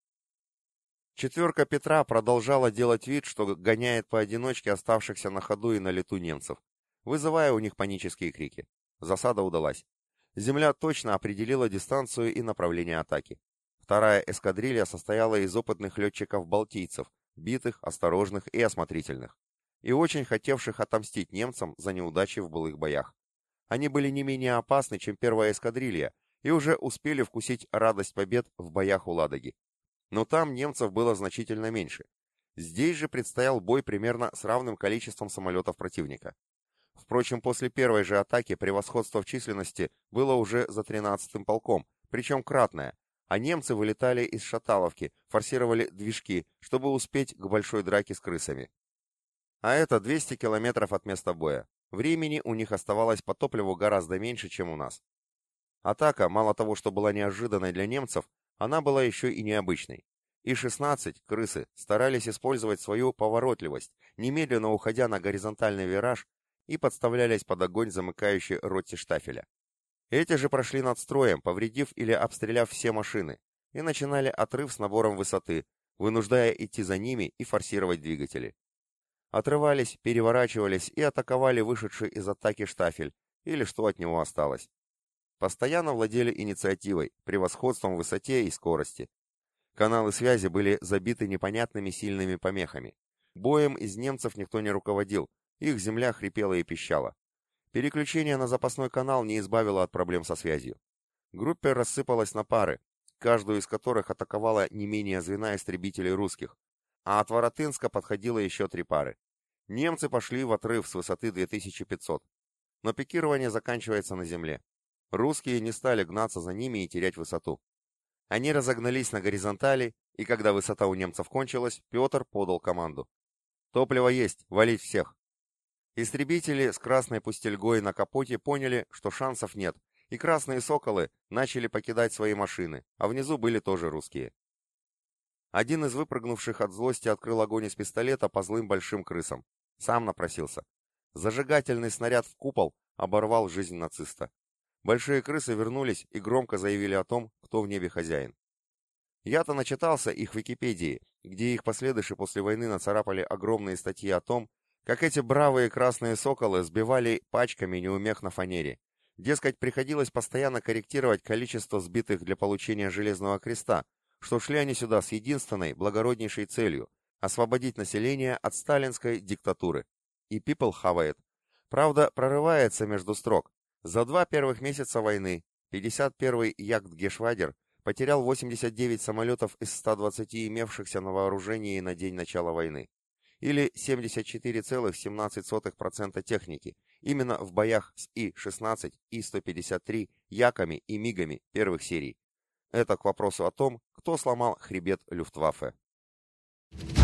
Четверка Петра продолжала делать вид, что гоняет поодиночке оставшихся на ходу и на лету немцев, вызывая у них панические крики. Засада удалась. Земля точно определила дистанцию и направление атаки. Вторая эскадрилья состояла из опытных летчиков-балтийцев, битых, осторожных и осмотрительных, и очень хотевших отомстить немцам за неудачи в былых боях. Они были не менее опасны, чем первая эскадрилья, и уже успели вкусить радость побед в боях у Ладоги. Но там немцев было значительно меньше. Здесь же предстоял бой примерно с равным количеством самолетов противника. Впрочем, после первой же атаки превосходство в численности было уже за тринадцатым полком, причем кратное, а немцы вылетали из Шаталовки, форсировали движки, чтобы успеть к большой драке с крысами. А это двести километров от места боя. Времени у них оставалось по топливу гораздо меньше, чем у нас. Атака, мало того, что была неожиданной для немцев, она была еще и необычной. И шестнадцать, крысы, старались использовать свою поворотливость, немедленно уходя на горизонтальный вираж и подставлялись под огонь замыкающей роте штафеля. Эти же прошли над строем, повредив или обстреляв все машины, и начинали отрыв с набором высоты, вынуждая идти за ними и форсировать двигатели. Отрывались, переворачивались и атаковали вышедший из атаки штафель, или что от него осталось. Постоянно владели инициативой, превосходством в высоте и скорости. Каналы связи были забиты непонятными сильными помехами. Боем из немцев никто не руководил, их земля хрипела и пищала. Переключение на запасной канал не избавило от проблем со связью. Группа рассыпалась на пары, каждую из которых атаковала не менее звена истребителей русских, а от Воротынска подходило еще три пары. Немцы пошли в отрыв с высоты две тысячи пятьсот, но пикирование заканчивается на земле. Русские не стали гнаться за ними и терять высоту. Они разогнались на горизонтали, и когда высота у немцев кончилась, Петр подал команду. «Топливо есть, валить всех!» Истребители с красной пустельгой на капоте поняли, что шансов нет, и красные «Соколы» начали покидать свои машины, а внизу были тоже русские. Один из выпрыгнувших от злости открыл огонь из пистолета по злым большим крысам. Сам напросился. Зажигательный снаряд в купол оборвал жизнь нациста. Большие крысы вернулись и громко заявили о том, кто в небе хозяин. Я-то начитался их в Википедии, где их последующие после войны нацарапали огромные статьи о том, как эти бравые красные «Соколы» сбивали пачками неумех на фанере. Дескать, приходилось постоянно корректировать количество сбитых для получения Железного Креста, что шли они сюда с единственной, благороднейшей целью – освободить население от сталинской диктатуры. И people хавает. Правда, прорывается между строк. За два первых месяца войны пятьдесят первый Ягдгешвадер потерял восемьдесят девять самолетов из ста двадцати имевшихся на вооружении на день начала войны. Или семьдесят четыре целых семнадцать сотых процента техники, именно в боях с И шестнадцать, И сто пятьдесят три, Яками и Мигами первых серий. Это к вопросу о том, кто сломал хребет Люфтваффе.